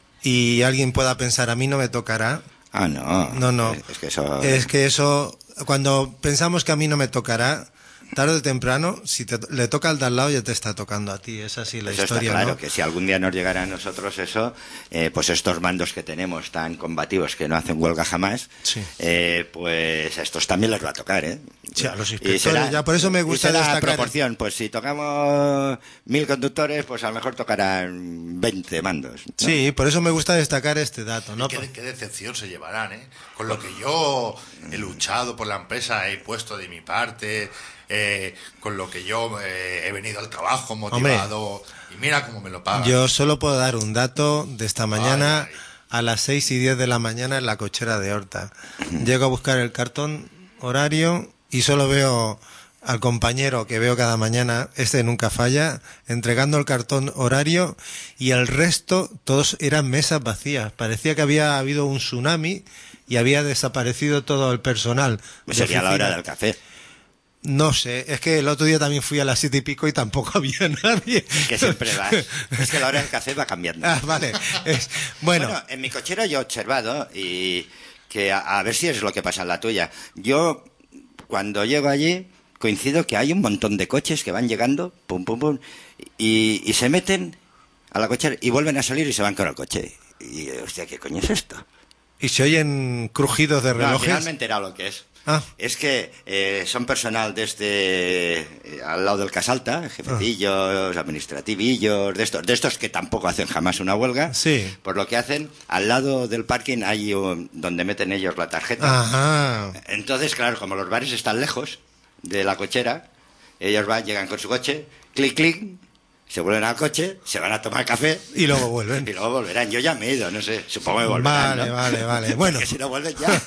y alguien pueda pensar, a mí no me tocará. Ah, no. No, no. Es que eso... Es que eso, cuando pensamos que a mí no me tocará, tarde o temprano, si te, le toca al de al lado, ya te está tocando a ti. Es así la Eso historia, está claro, ¿no? que si algún día nos llegara a nosotros eso, eh, pues estos mandos que tenemos tan combativos que no hacen huelga jamás, Sí. eh, pues a estos también les va a tocar, ¿eh? Sí, a los Y inspectores, ya por eso me y gusta será destacar- proporción, pues si tocamos mil conductores, pues a lo mejor tocarán veinte mandos, ¿no? Sí, por eso me gusta destacar este dato, ¿no? Y qué, qué decepción se llevarán, ¿eh? Con lo que yo he luchado por la empresa, he puesto de mi parte, eh, con lo que yo eh, he venido al trabajo motivado, y mira cómo me lo pagan. Yo solo puedo dar un dato de esta mañana Ay, ay. a las seis y diez de la mañana en la cochera de Horta. Llego a buscar el cartón horario y solo veo al compañero que veo cada mañana, este nunca falla, entregando el cartón horario, y el resto todos eran mesas vacías. Parecía que había habido un tsunami y había desaparecido todo el personal. Pues de sería la oficina. hora del café. No sé, es que el otro día también fui a las siete y pico y tampoco había nadie. Que siempre vas. Es que la hora del café va cambiando. Ah, vale. Es- bueno, Bueno, en mi cochera yo he observado, y que a, a ver si es lo que pasa en la tuya. Yo, cuando llego allí, coincido que hay un montón de coches que van llegando, pum, pum, pum, y, y se meten a la cochera y vuelven a salir y se van con el coche. Y, hostia, ¿qué coño es esto? y se oyen crujidos de No, al relojes. final me he enterado lo que es. Ah. Es que eh, son personal desde eh, al lado del Casalta, jefecillos, administrativillos, de estos, de estos que tampoco hacen jamás una huelga. Sí. Por lo que hacen, al lado del parking hay un- donde meten ellos la tarjeta. Ajá. Entonces, claro, como los bares están lejos de la cochera, ellos van, llegan con su coche, clic, clic, se vuelven al coche, se van a tomar café Y luego vuelven. y luego volverán. Yo ya me he ido, no sé, supongo que volverán, Vale, ¿no? vale, vale. Bueno. Porque si no vuelven ya.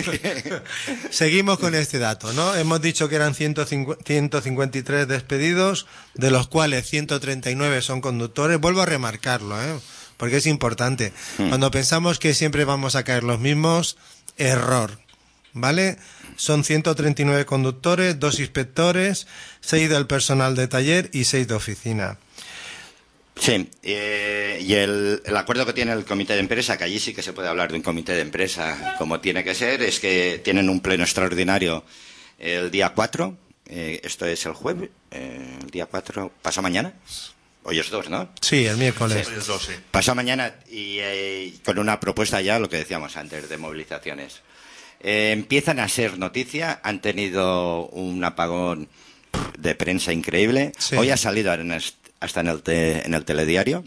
Seguimos con este dato, ¿no? Hemos dicho que eran ciento cincuenta y tres despedidos, de los cuales ciento treinta y nueve son conductores. Vuelvo a remarcarlo, ¿eh? Porque es importante. Cuando pensamos que siempre vamos a caer los mismos, error, ¿vale? Son ciento treinta y nueve conductores, dos inspectores, seis del personal de taller y seis de oficina. Sí, eh, y el, el acuerdo que tiene el comité de empresa, que allí sí que se puede hablar de un comité de empresa como tiene que ser, es que tienen un pleno extraordinario el día cuatro, eh, esto es el jueves, eh, el día cuatro, pasa mañana, hoy es dos, ¿no? Sí, el miércoles. Hoy es dos, sí. Pasado mañana y eh, con una propuesta ya, lo que decíamos antes, de movilizaciones. Eh, empiezan a ser noticia, han tenido un apagón de prensa increíble. Sí. Hoy ha salido en es- hasta en el, te- en el telediario.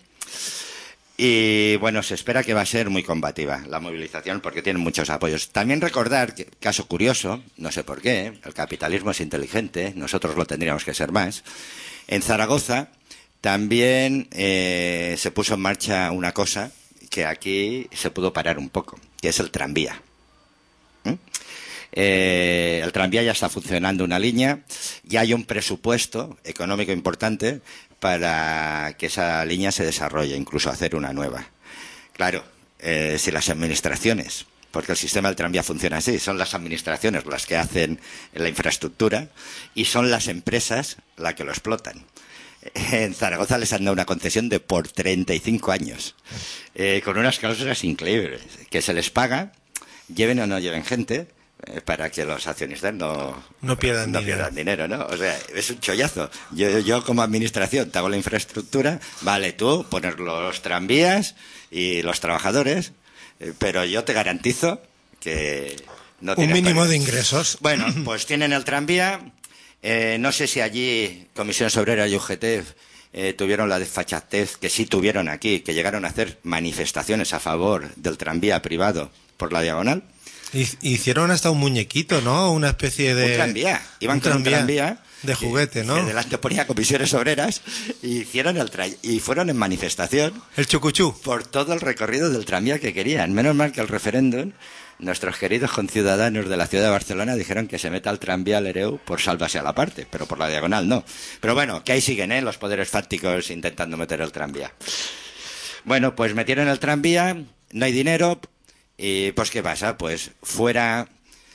Y bueno, se espera que va a ser muy combativa la movilización porque tienen muchos apoyos. También recordar, que, caso curioso, no sé por qué, el capitalismo es inteligente, nosotros lo tendríamos que ser más. En Zaragoza también eh, se puso en marcha una cosa que aquí se pudo parar un poco, que es el tranvía. ¿Mm? Eh, el tranvía ya está funcionando una línea y hay un presupuesto económico importante para que esa línea se desarrolle, incluso hacer una nueva. Claro, eh, si las administraciones, porque el sistema del tranvía funciona así, son las administraciones las que hacen la infraestructura y son las empresas las que lo explotan. En Zaragoza les han dado una concesión de por treinta y cinco años, eh, con unas cláusulas increíbles, que se les paga, lleven o no lleven gente, eh, para que los accionistas no, No pierdan no dinero. pierdan dinero, ¿no? O sea, es un chollazo. Yo, yo como administración te hago la infraestructura, vale, tú poner los tranvías y los trabajadores, eh, pero yo te garantizo que no Un tienes mínimo pérdida. de ingresos. Bueno, pues tienen el tranvía. Eh, no sé si allí Comisiones Obreras y U G T eh, tuvieron la desfachatez que sí tuvieron aquí, que llegaron a hacer manifestaciones a favor del tranvía privado por la diagonal. Hi- Hicieron hasta un muñequito, ¿no? Una especie de... Un tranvía. Iban un con un tranvía. de juguete, que- ¿no? que delante ponía Comisiones Obreras y hicieron el tra- y fueron en manifestación El chucuchú. por todo el recorrido del tranvía que querían. Menos mal que el referéndum, nuestros queridos conciudadanos de la ciudad de Barcelona dijeron que se meta el tranvía al Ereu por sálvase a la parte, pero por la diagonal no. Pero bueno, que ahí siguen, ¿eh? Los poderes fácticos intentando meter el tranvía. Bueno, pues metieron el tranvía, no hay dinero, y pues ¿qué pasa? Pues fuera,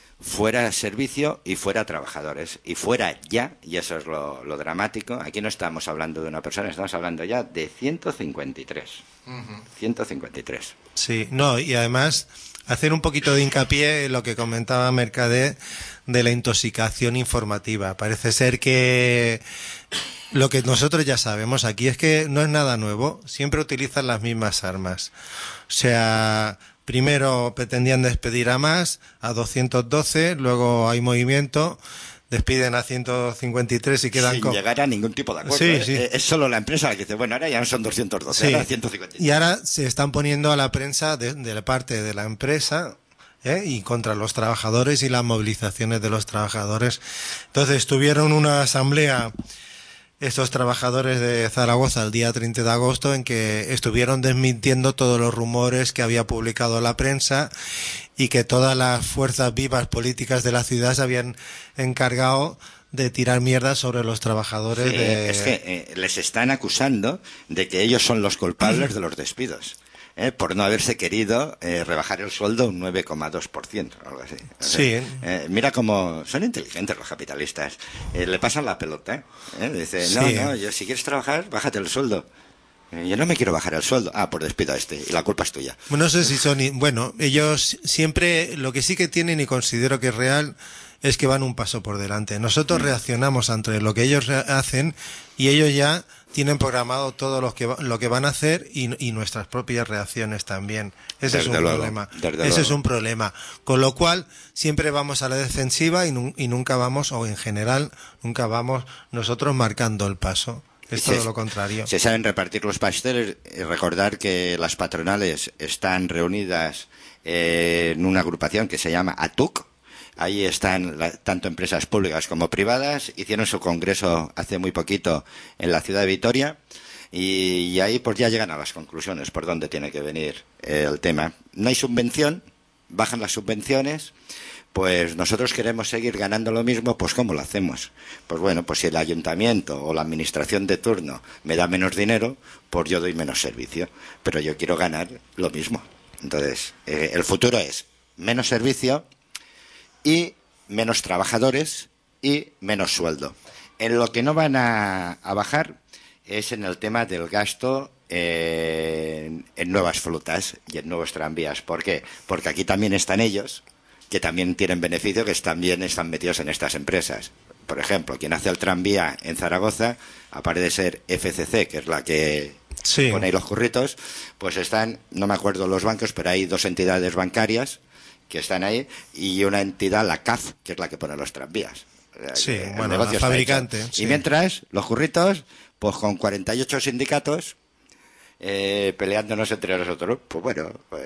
fuera servicio y fuera trabajadores. Y fuera ya, y eso es lo, lo dramático, aquí no estamos hablando de una persona, estamos hablando ya de ciento cincuenta y tres. ciento cincuenta y tres. Sí, no, y además hacer un poquito de hincapié en lo que comentaba Mercader de la intoxicación informativa. Parece ser que lo que nosotros ya sabemos aquí es que no es nada nuevo, siempre utilizan las mismas armas. O sea, primero pretendían despedir a más, a doscientos doce, luego hay movimiento, despiden a ciento cincuenta y tres y quedan Sin con... llegar a ningún tipo de acuerdo. Sí, ¿eh? sí. Eh, Es solo la empresa la que dice, bueno, ahora ya no son doscientos doce, Sí. ahora ciento cincuenta y tres. Y ahora se están poniendo a la prensa de, de la parte de la empresa, ¿eh? Y contra los trabajadores y las movilizaciones de los trabajadores. Entonces tuvieron una asamblea estos trabajadores de Zaragoza el día treinta de agosto en que estuvieron desmintiendo todos los rumores que había publicado la prensa y que todas las fuerzas vivas políticas de la ciudad se habían encargado de tirar mierda sobre los trabajadores Sí, de... Es que eh, les están acusando de que ellos son los culpables de los despidos, ¿eh? Por no haberse querido eh, rebajar el sueldo un nueve coma dos por ciento, algo así. O sea, Sí. eh, mira cómo son inteligentes los capitalistas. Eh, le pasan la pelota. ¿eh? Dice, no, Sí. no, yo, si quieres trabajar, bájate el sueldo. Eh, Yo no me quiero bajar el sueldo. Ah, por despido a este. Y la culpa es tuya. No sé si son... i- Bueno, ellos siempre... Lo que sí que tienen y considero que es real es que van un paso por delante. Nosotros reaccionamos ante lo que ellos re- hacen y ellos ya tienen programado todo lo que, va- lo que van a hacer y, y nuestras propias reacciones también. Ese es Desde un luego, problema. desde Ese luego. es un problema. Con lo cual, siempre vamos a la defensiva y, nu- y nunca vamos, o en general, nunca vamos nosotros marcando el paso. Es Se- todo lo contrario. Se saben repartir los pasteles y recordar que las patronales están reunidas eh, en una agrupación que se llama ATUC. Ahí están la- tanto empresas públicas como privadas. Hicieron su congreso hace muy poquito en la ciudad de Vitoria y, y ahí pues ya llegan a las conclusiones por dónde tiene que venir eh, el tema. No hay subvención, bajan las subvenciones. Pues nosotros queremos seguir ganando lo mismo, pues ¿cómo lo hacemos? Pues bueno, pues si el ayuntamiento o la administración de turno me da menos dinero, pues yo doy menos servicio, pero yo quiero ganar lo mismo. Entonces, eh, el futuro es menos servicio y menos trabajadores y menos sueldo. En lo que no van a, a bajar es en el tema del gasto eh, en, en nuevas flotas y en nuevos tranvías. ¿Por qué? Porque aquí también están ellos, que también tienen beneficio, que también están metidos en estas empresas. Por ejemplo, quien hace el tranvía en Zaragoza, aparte de ser F C C, que es la que Sí. pone ahí los curritos, pues están, no me acuerdo los bancos, pero hay dos entidades bancarias que están ahí y una entidad, la C A F, que es la que pone los tranvías. O sea, Sí, que el bueno, negocio la está fabricante, hecho. sí. Y mientras, los curritos, pues con cuarenta y ocho sindicatos eh, peleándonos entre nosotros, pues bueno, pues...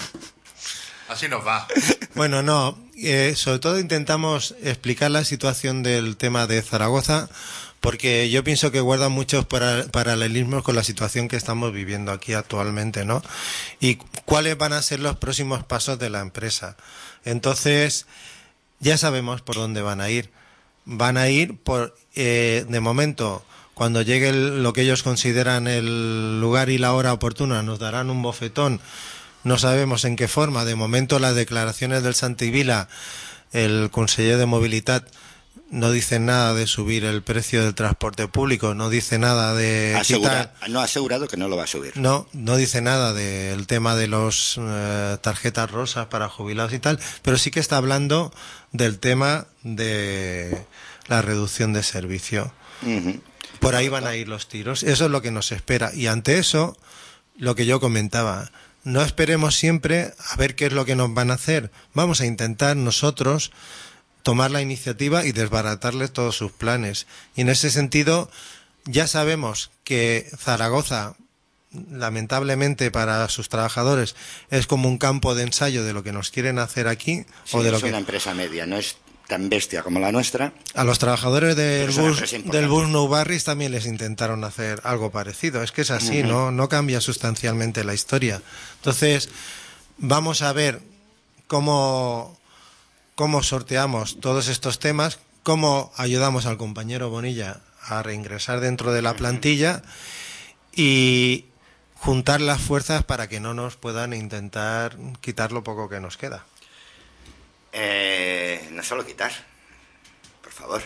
Así nos va. Bueno, no, eh, sobre todo intentamos explicar la situación del tema de Zaragoza, porque yo pienso que guarda muchos para- paralelismos con la situación que estamos viviendo aquí actualmente, ¿no? Y cuáles van a ser los próximos pasos de la empresa. Entonces, ya sabemos por dónde van a ir. Van a ir por, eh, de momento, cuando llegue el- lo que ellos consideran el lugar y la hora oportuna, nos darán un bofetón. No sabemos en qué forma. De momento, las declaraciones del Santi Vila, el conseller de Movilidad, no dice nada de subir el precio del transporte público, no dice nada de Asegura, quitar, no ha asegurado que no lo va a subir. no, no dice nada del tema de los eh, tarjetas rosas para jubilados y tal, pero sí que está hablando del tema de la reducción de servicio. Uh-huh. Por ahí van a ir los tiros, eso es lo que nos espera. Y ante eso, lo que yo comentaba, no esperemos siempre a ver qué es lo que nos van a hacer. Vamos a intentar nosotros tomar la iniciativa y desbaratarles todos sus planes. Y en ese sentido, ya sabemos que Zaragoza, lamentablemente para sus trabajadores, es como un campo de ensayo de lo que nos quieren hacer aquí. Sí, o de lo es que una empresa media, no es tan bestia como la nuestra. A los trabajadores del Pero es una bus, empresa importante. del bus Nou Barris también les intentaron hacer algo parecido. Es que es así, Uh-huh. no, no cambia sustancialmente la historia. Entonces, vamos a ver cómo, cómo sorteamos todos estos temas, cómo ayudamos al compañero Bonilla a reingresar dentro de la plantilla y juntar las fuerzas para que no nos puedan intentar quitar lo poco que nos queda. Eh, no solo quitar, por favor.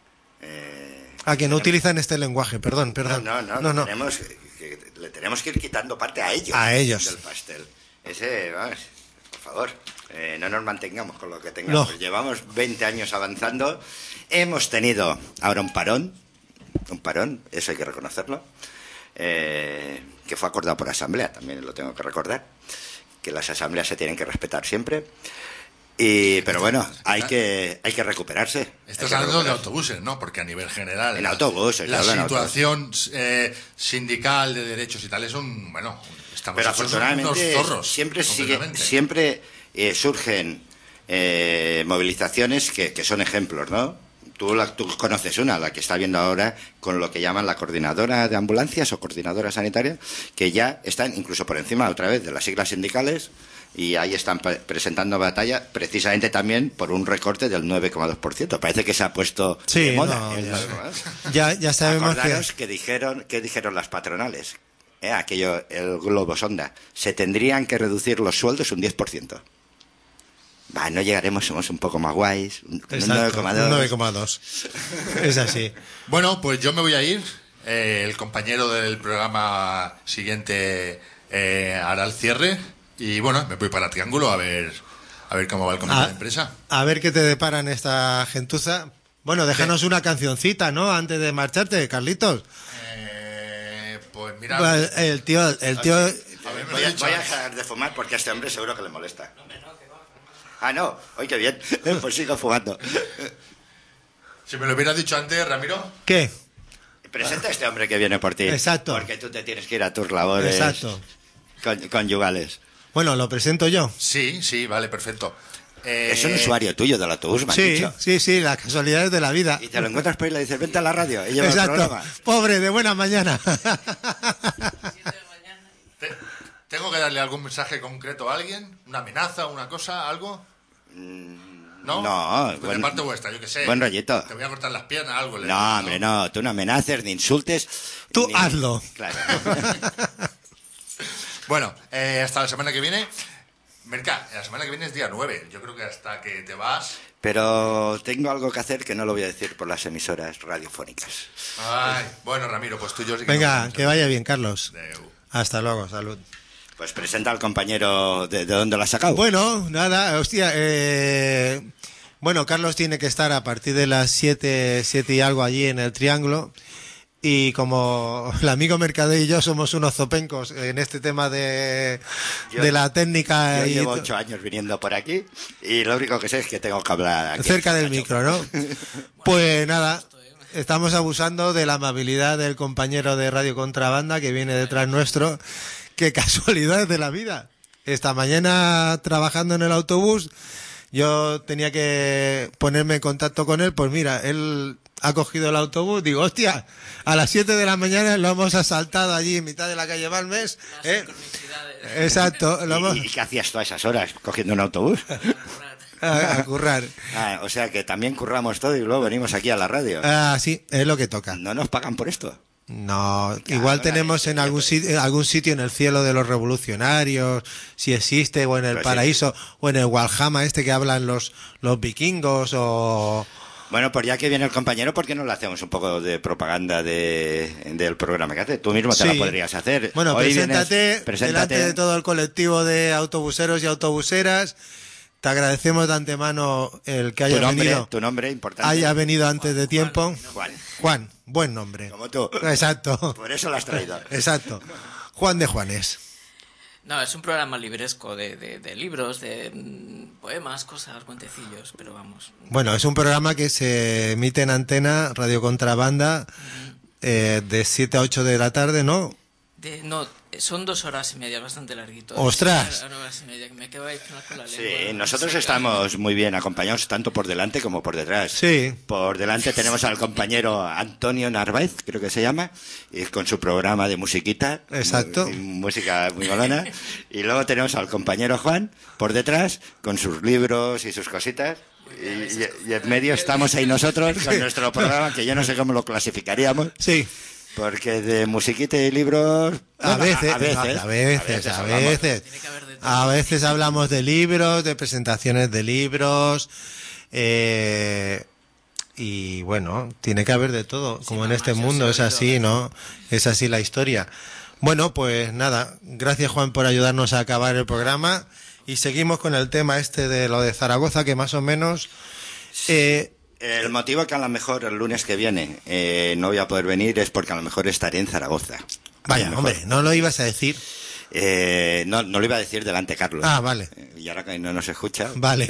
Eh, A que no tenemos- utilizan este lenguaje, perdón, perdón. No, no, no, no, no. Tenemos, que, que le tenemos que ir quitando parte a ellos. A ellos. Del pastel. Ese, vamos, por favor, eh, no nos mantengamos con lo que tengamos. No. Llevamos veinte años avanzando. Hemos tenido ahora un parón, un parón, eso hay que reconocerlo, eh, que fue acordado por asamblea, también lo tengo que recordar, que las asambleas se tienen que respetar siempre. Y, pero bueno, hay que hay que recuperarse. Estás Hay que hablando de recuperarse. autobuses, ¿no? Porque a nivel general... En la- autobuses, La yo hablo en situación eh, sindical de derechos y tal es un... Bueno, estamos Pero hechos afortunadamente unos zorros. siempre sigue, completamente. siempre eh, surgen eh, movilizaciones que, que son ejemplos, ¿no? Tú, la, tú conoces una, la que está viendo ahora con lo que llaman la coordinadora de ambulancias o coordinadora sanitaria, que ya están incluso por encima otra vez de las siglas sindicales y ahí están pre- presentando batalla precisamente también por un recorte del nueve coma dos por ciento. Parece que se ha puesto Sí, de moda. no, el ya- nueve coma dos. Ya, ya sabemos Acordaros que... que dijeron, que dijeron las patronales, eh, aquello, el globo sonda, se tendrían que reducir los sueldos un diez por ciento. Va, no llegaremos, somos un poco más guays, un, un Exacto, nueve coma dos. un nueve coma dos. Es así. Bueno, pues yo me voy a ir. Eh, el compañero del programa siguiente eh, hará el cierre. Y bueno, me voy para Triángulo a ver a ver cómo va el comité A, de empresa. a ver qué te deparan esta gentuza. Bueno, déjanos una cancioncita, ¿no? Antes de marcharte, Carlitos. Eh, pues mira... El, el tío, el tío... A ver, me Voy lo a, he dicho voy a antes. dejar de fumar porque a este hombre seguro que le molesta. Ah, no, hoy qué bien, pues sigo fumando. Si me lo hubieras dicho antes, Ramiro... ¿Qué? Presenta a este hombre que viene por ti. Exacto. Porque tú te tienes que ir a tus labores Exacto. con- conyugales. Bueno, lo presento yo. Sí, sí, vale, perfecto. Eh, Es un usuario tuyo del autobús, me han Sí, dicho. sí, sí, las casualidades de la vida. Y te lo encuentras por ahí y le dices, vente a la radio. Y lleva el Exacto. programa. Pobre, de buena mañana. te- ¿Tengo que darle algún mensaje concreto a alguien? ¿Una amenaza, una cosa, algo? ¿No? no, Pues buen- de parte vuestra, yo qué sé. buen rollito. Te voy a cortar las piernas, algo. le No, digo, hombre, no. Tú no amenaces, ni insultes. Tú ni- hazlo. Claro. Bueno, eh, hasta la semana que viene. Merca, la semana que viene es día nueve. Yo creo que hasta que te vas... Pero tengo algo que hacer que no lo voy a decir por las emisoras radiofónicas. Ay, bueno, Ramiro, pues tú y yo sí que Venga, nos que vaya bien, Carlos. vemos. Adeu. Hasta luego, salud. Pues presenta al compañero de, de dónde lo has sacado. Bueno, nada, hostia, eh, bueno, Carlos tiene que estar a partir de las siete, siete y algo allí en el Triángulo. Y como el amigo Mercadé y yo somos unos zopencos en este tema de, Yo- de la técnica Yo y llevo to- ocho años viniendo por aquí y lo único que sé es que tengo que hablar aquí. cerca del micro, ¿no? Pues nada, estamos abusando de la amabilidad del compañero de Radio Contrabanda que viene detrás nuestro. Qué casualidad de la vida. Esta mañana trabajando en el autobús, yo tenía que ponerme en contacto con él. Pues mira, él ha cogido el autobús. Digo, hostia, a las siete de la mañana lo hemos asaltado allí en mitad de la calle Balmes. ¿eh? Exacto, lo hemos... ¿Y, y qué hacías tú a esas horas cogiendo un autobús? a, a currar. Ah, o sea que también curramos todo y luego venimos aquí a la radio. Ah, sí, es lo que toca. ¿No nos pagan por esto? No, igual ahora tenemos sí, en ya algún pues. sitio, algún sitio en el cielo de los revolucionarios, si existe, o en el Pues sí. paraíso, o en el Valhalla este que hablan los, los vikingos, o, Bueno, pues ya que viene el compañero, ¿por qué no le hacemos un poco de propaganda de, del programa que hace? Tú mismo te Sí. la podrías hacer. Bueno, Hoy preséntate, vienes- preséntate. delante de todo el colectivo de autobuseros y autobuseras. Te agradecemos de antemano el que Tu hayas nombre, venido. tu nombre, importante. Haya venido antes de tiempo. Juan. Juan, buen nombre. Como tú. Exacto. Por eso lo has traído. Exacto. Juan de Juanes. No, es un programa libresco de, de, de libros, de mm, poemas, cosas, cuentecillos, pero vamos. Bueno, es un programa que se emite en antena, Radio Contrabanda, eh, de siete a ocho de la tarde, ¿no? De, no, son dos horas y media, bastante larguito. ¡Ostras! Dos horas y media, que me quedo ahí con la lengua. Sí, nosotros Sí, estamos muy bien acompañados tanto por delante como por detrás. Sí. Por delante tenemos al compañero Antonio Narváez, creo que se llama, y con su programa de musiquita. Exacto. Muy- música muy molona. Y luego tenemos al compañero Juan por detrás con sus libros y sus cositas. Y, y- y en medio estamos ahí nosotros con nuestro programa, que yo no sé cómo lo clasificaríamos. Sí. Porque de musiquita y libros... A bueno, veces, a veces, a veces, a hablamos. veces. Tiene que haber de todo. A veces hablamos de libros, de presentaciones de libros, eh, y bueno, tiene que haber de todo, como en mamá, este yo mundo, sí es he así, oído. ¿no? Es así la historia. Bueno, pues nada, gracias Juan por ayudarnos a acabar el programa y seguimos con el tema este de lo de Zaragoza, que más o menos... Eh, El motivo que a lo mejor el lunes que viene eh, no voy a poder venir es porque a lo mejor estaré en Zaragoza. A vaya, lo mejor. hombre, no lo ibas a decir. Eh, no, no lo iba a decir delante, Carlos. Ah, vale. Eh, Y ahora que no nos escucha. Vale.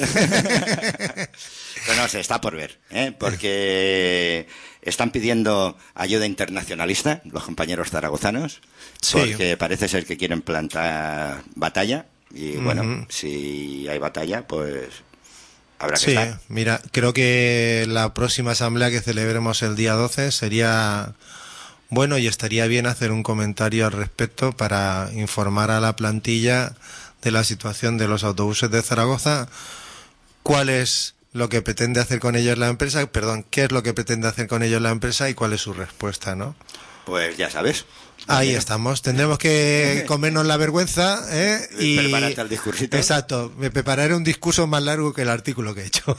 Pero no, se está por ver, ¿eh? Porque están pidiendo ayuda internacionalista los compañeros zaragozanos, Sí. porque parece ser que quieren plantar batalla. Y bueno, Ujú. si hay batalla, pues habrá que Sí, estar. mira, creo que la próxima asamblea que celebremos el día doce sería bueno y estaría bien hacer un comentario al respecto para informar a la plantilla de la situación de los autobuses de Zaragoza, cuál es lo que pretende hacer con ellos la empresa, perdón, qué es lo que pretende hacer con ellos la empresa y cuál es su respuesta, ¿no? Pues ya sabes. Ahí estamos, tendremos que comernos la vergüenza, ¿eh? Y Prepárate el discursito. Exacto, me prepararé un discurso más largo que el artículo que he hecho.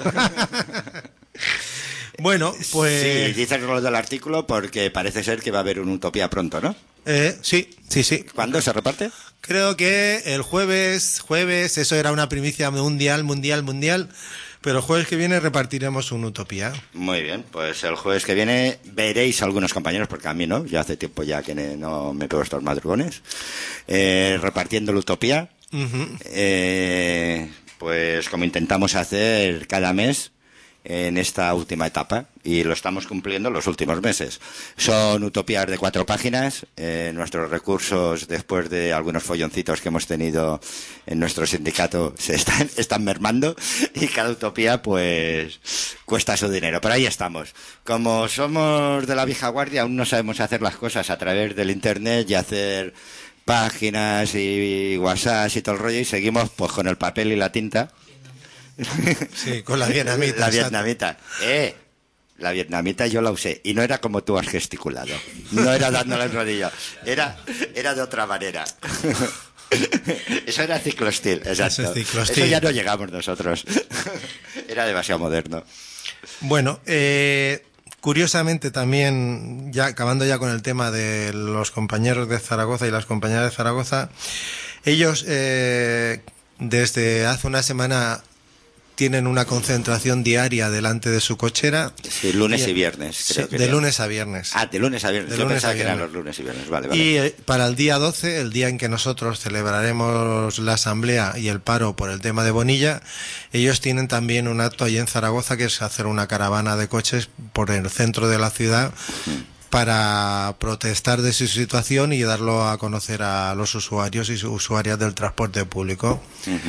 Bueno, pues Sí, dices lo del artículo porque parece ser que va a haber una utopía pronto, ¿no? eh, sí, sí, sí. ¿Cuándo se reparte? Creo que el jueves, jueves, eso era una primicia mundial, mundial, mundial, pero el jueves que viene repartiremos una utopía. Muy bien, pues el jueves que viene veréis a algunos compañeros, porque a mí no, ya hace tiempo ya que ne- no me pego estos madrugones, eh, repartiendo la utopía, Ujú. eh, pues como intentamos hacer cada mes en esta última etapa, y lo estamos cumpliendo los últimos meses. Son utopías de cuatro páginas, eh, nuestros recursos, después de algunos folloncitos que hemos tenido en nuestro sindicato, se están, están mermando, y cada utopía pues cuesta su dinero, pero ahí estamos. Como somos de la vieja guardia, aún no sabemos hacer las cosas a través del internet y hacer páginas y WhatsApp y todo el rollo, y seguimos pues con el papel y la tinta. Sí, con la vietnamita. La exacto. vietnamita. Eh, la vietnamita yo la usé. Y no era como tú has gesticulado. No era dándole el rodillo. Era, era de otra manera. Eso era ciclostil, exacto. Eso es ciclostil. Eso ya no llegamos nosotros. Era demasiado moderno. Bueno, eh, curiosamente también, ya acabando ya con el tema de los compañeros de Zaragoza y las compañeras de Zaragoza, ellos eh, desde hace una semana tienen una concentración diaria delante de su cochera. Sí, lunes y, Y- viernes, Sí, creo que de era. lunes a viernes. Ah, de lunes a viernes. De Yo lunes pensaba a que eran viernes. los lunes y viernes. Vale, vale. Y eh, para el día doce, el día en que nosotros celebraremos la asamblea y el paro por el tema de Bonilla, ellos tienen también un acto allí en Zaragoza, que es hacer una caravana de coches por el centro de la ciudad para protestar de su situación y darlo a conocer a los usuarios y usuarias del transporte público.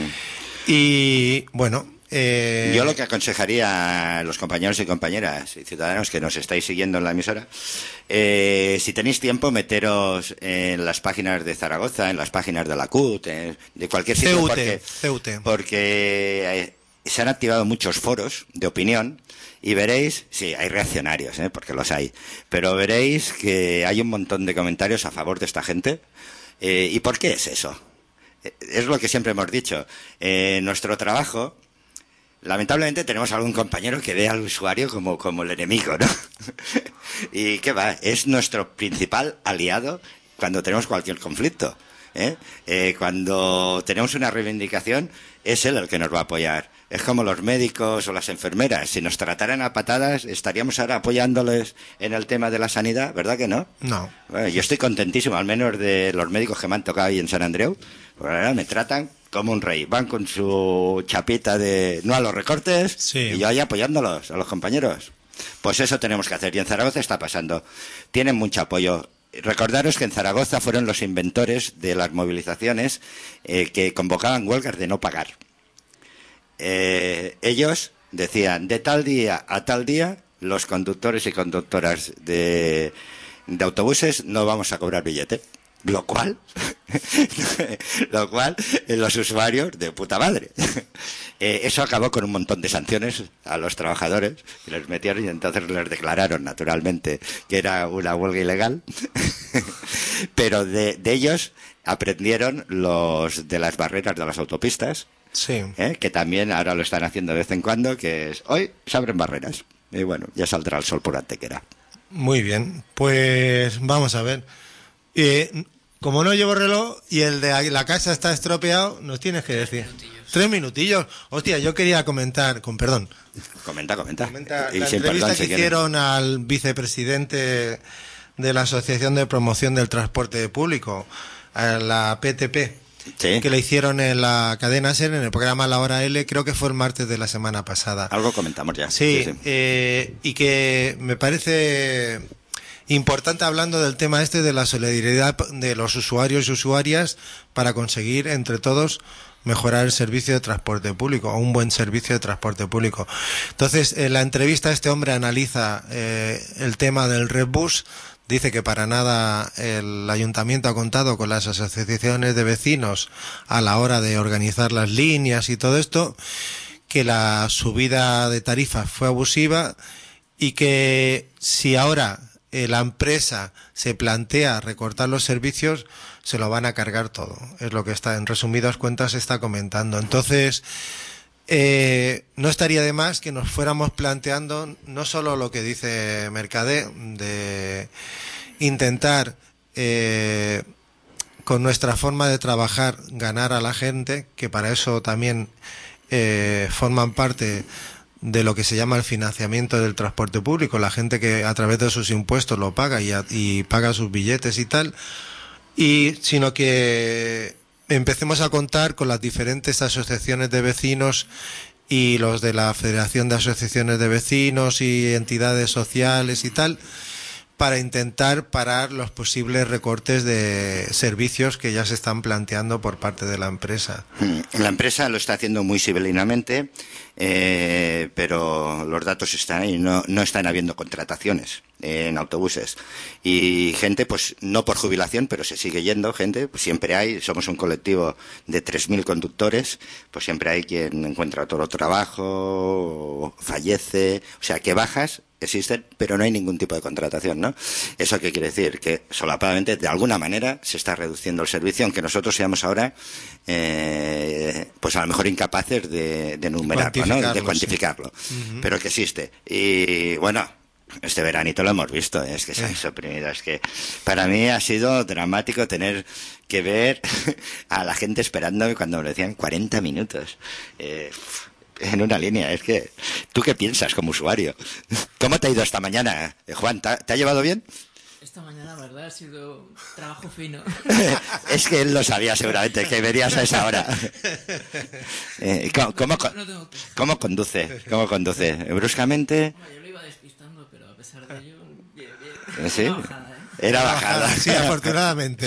Y bueno, eh, Yo lo que aconsejaría a los compañeros y compañeras y ciudadanos que nos estáis siguiendo en la emisora, eh, si tenéis tiempo, meteros en las páginas de Zaragoza, en las páginas de la C U T, eh, de cualquier sitio, C U T, porque, C U T. porque eh, se han activado muchos foros de opinión y veréis, sí, hay reaccionarios, eh, porque los hay, pero veréis que hay un montón de comentarios a favor de esta gente. Eh, ¿Y por qué es eso? Eh, Es lo que siempre hemos dicho. Eh, nuestro trabajo lamentablemente tenemos algún compañero que ve al usuario como, como el enemigo, ¿no? Y qué va, es nuestro principal aliado cuando tenemos cualquier conflicto, ¿eh? Eh, cuando tenemos una reivindicación, es él el que nos va a apoyar. Es como los médicos o las enfermeras. Si nos trataran a patadas, estaríamos ahora apoyándoles en el tema de la sanidad, ¿verdad que no? No. Bueno, yo estoy contentísimo, al menos de los médicos que me han tocado ahí en San Andreu. Porque ahora me tratan como un rey. Van con su chapita de no a los recortes, Sí. y yo ahí apoyándolos, a los compañeros. Pues eso tenemos que hacer, y en Zaragoza está pasando. Tienen mucho apoyo. Recordaros que en Zaragoza fueron los inventores de las movilizaciones eh, que convocaban huelgas de no pagar. Eh, ellos decían, de tal día a tal día, los conductores y conductoras de, de autobuses no vamos a cobrar billete. Lo cual, lo cual, eh, los usuarios de puta madre. Eh, eso acabó con un montón de sanciones a los trabajadores, y les metieron, y entonces les declararon, naturalmente, que era una huelga ilegal. Pero de, de ellos aprendieron los de las barreras de las autopistas, Sí. ¿eh? Que también ahora lo están haciendo de vez en cuando, que es, hoy se abren barreras. Y bueno, ya saldrá el sol por Antequera. Muy bien, pues vamos a ver. Eh, como no llevo reloj y el de la casa está estropeado, nos tienes que decir. Tres minutillos. Hostia, yo quería comentar, con perdón, Comenta, comenta. comenta Y la sin entrevista perdón, que si quieres. hicieron al vicepresidente de la Asociación de Promoción del Transporte Público, a la P T P, Sí. que le hicieron en la cadena SER, en el programa La Hora L, creo que fue el martes de la semana pasada. Algo comentamos ya. Sí, Sí, sí. eh, y que me parece importante, hablando del tema este de la solidaridad de los usuarios y usuarias para conseguir entre todos mejorar el servicio de transporte público, o un buen servicio de transporte público. Entonces, en la entrevista este hombre analiza eh, el tema del Redbus. Dice que para nada el ayuntamiento ha contado con las asociaciones de vecinos a la hora de organizar las líneas y todo esto, que la subida de tarifas fue abusiva, y que si ahora eh, la empresa se plantea recortar los servicios, se lo van a cargar todo. Es lo que está, en resumidas cuentas, está comentando. Entonces, eh, no estaría de más que nos fuéramos planteando no solo lo que dice Mercadé, de intentar eh, con nuestra forma de trabajar ganar a la gente, que para eso también eh, forman parte de lo que se llama el financiamiento del transporte público, la gente que a través de sus impuestos lo paga y, a, y paga sus billetes y tal, y sino que empecemos a contar con las diferentes asociaciones de vecinos y los de la Federación de Asociaciones de Vecinos y entidades sociales y tal, para intentar parar los posibles recortes de servicios que ya se están planteando por parte de la empresa. La empresa lo está haciendo muy civilinamente, eh, pero los datos están ahí. No, no están habiendo contrataciones en autobuses. Y gente, pues no por jubilación, pero se sigue yendo gente. Pues siempre hay, somos un colectivo de tres mil conductores, pues siempre hay quien encuentra otro trabajo, o fallece. O sea, que bajas existen, pero no hay ningún tipo de contratación, ¿no? ¿Eso qué quiere decir? Que solapadamente, de alguna manera, se está reduciendo el servicio, aunque nosotros seamos ahora, eh, pues a lo mejor incapaces de, de enumerarlo, ¿no? De cuantificarlo. Sí. Uh-huh. Pero que existe. Y, bueno, este veranito lo hemos visto, ¿eh? Es que se han suprimido. Es que para mí ha sido dramático tener que ver a la gente esperando cuando me decían cuarenta minutos. Eh, en una línea. Es que, ¿tú qué piensas como usuario? ¿Cómo te ha ido esta mañana, Juan? ¿Te ha, ¿te ha llevado bien? Esta mañana, ¿verdad? Ha sido trabajo fino. Es que él lo sabía seguramente, que verías a esa hora. Eh, ¿cómo, cómo, no ¿Cómo conduce? ¿Cómo conduce? ¿Bruscamente? Yo lo iba despistando, pero a pesar de ello, bien, bien. ¿Sí? Era bajada, ¿eh? Era bajada. Sí, afortunadamente.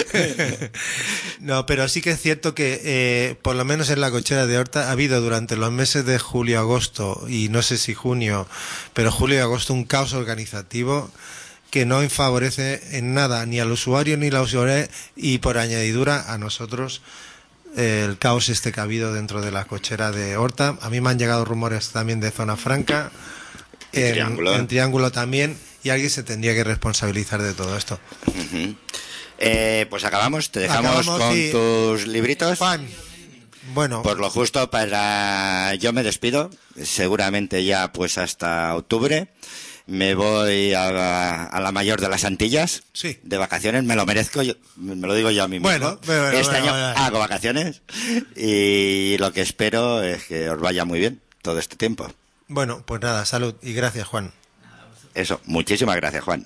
No, pero sí que es cierto que, eh, por lo menos en la cochera de Horta, ha habido durante los meses de julio, agosto, y no sé si junio, pero julio y agosto, un caos organizativo que no favorece en nada ni al usuario ni la usuaria, y por añadidura a nosotros, eh, el caos este que ha habido dentro de la cochera de Horta. A mí me han llegado rumores también de Zona Franca, en, Triángulo. en Triángulo también, y alguien se tendría que responsabilizar de todo esto. Uh-huh. eh, pues acabamos, te dejamos Acabamos, con sí. tus libritos. Juan, Bueno, Por lo justo para... Yo me despido, seguramente ya pues hasta octubre. Me voy a la, a la mayor de las Antillas, Sí. de vacaciones, me lo merezco, yo- me lo digo yo a mí mismo. Bueno, bueno, bueno, este bueno, año bueno. hago vacaciones y lo que espero es que os vaya muy bien todo este tiempo. bueno, pues nada, salud y gracias, Juan. Eso, muchísimas gracias, Juan.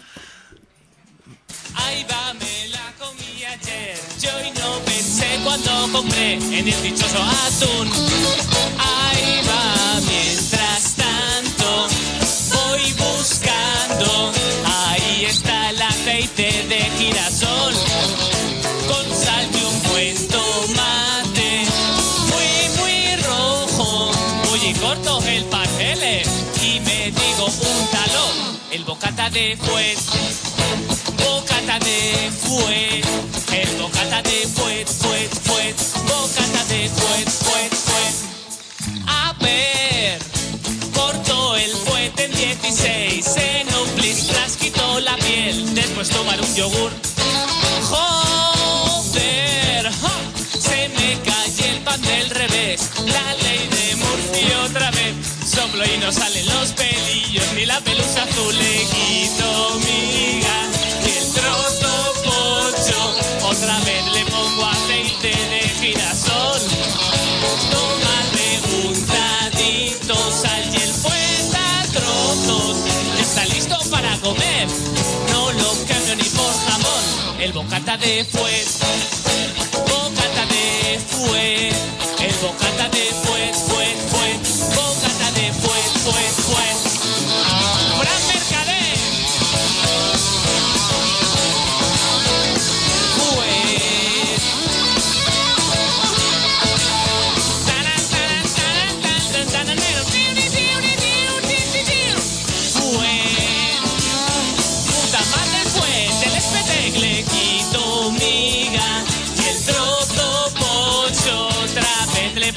Ahí va, me la comí ayer. Yo y no pensé cuando compré en el dichoso atún. Ahí va, mientras tanto voy buscando. Ahí está el aceite de girasol con sal y un buen tomate. Muy, muy rojo, muy corto el pastel. Y me digo un talón, el bocata de fuet. Bocata de fuet, el bocata de fuet, fuet, fuet, bocata de fuet, fuet, fuet. A ver, cortó el fuet en dieciséis, en un blistras quitó la piel, después tomar un yogur. Joder, ¡ja! Se me cae el pan del revés, la ley de Murphy otra vez. Soplo y no salen los pelillos, ni la pelusa azul le quito miga. Y el trozo pocho, otra vez le pongo aceite de girasol. Toma rebuntadito, sal y el fuet a trozos. Ya está listo para comer, no lo cambio ni por jamón. El bocata de fuet, bocata de fuet, el bocata de fuet.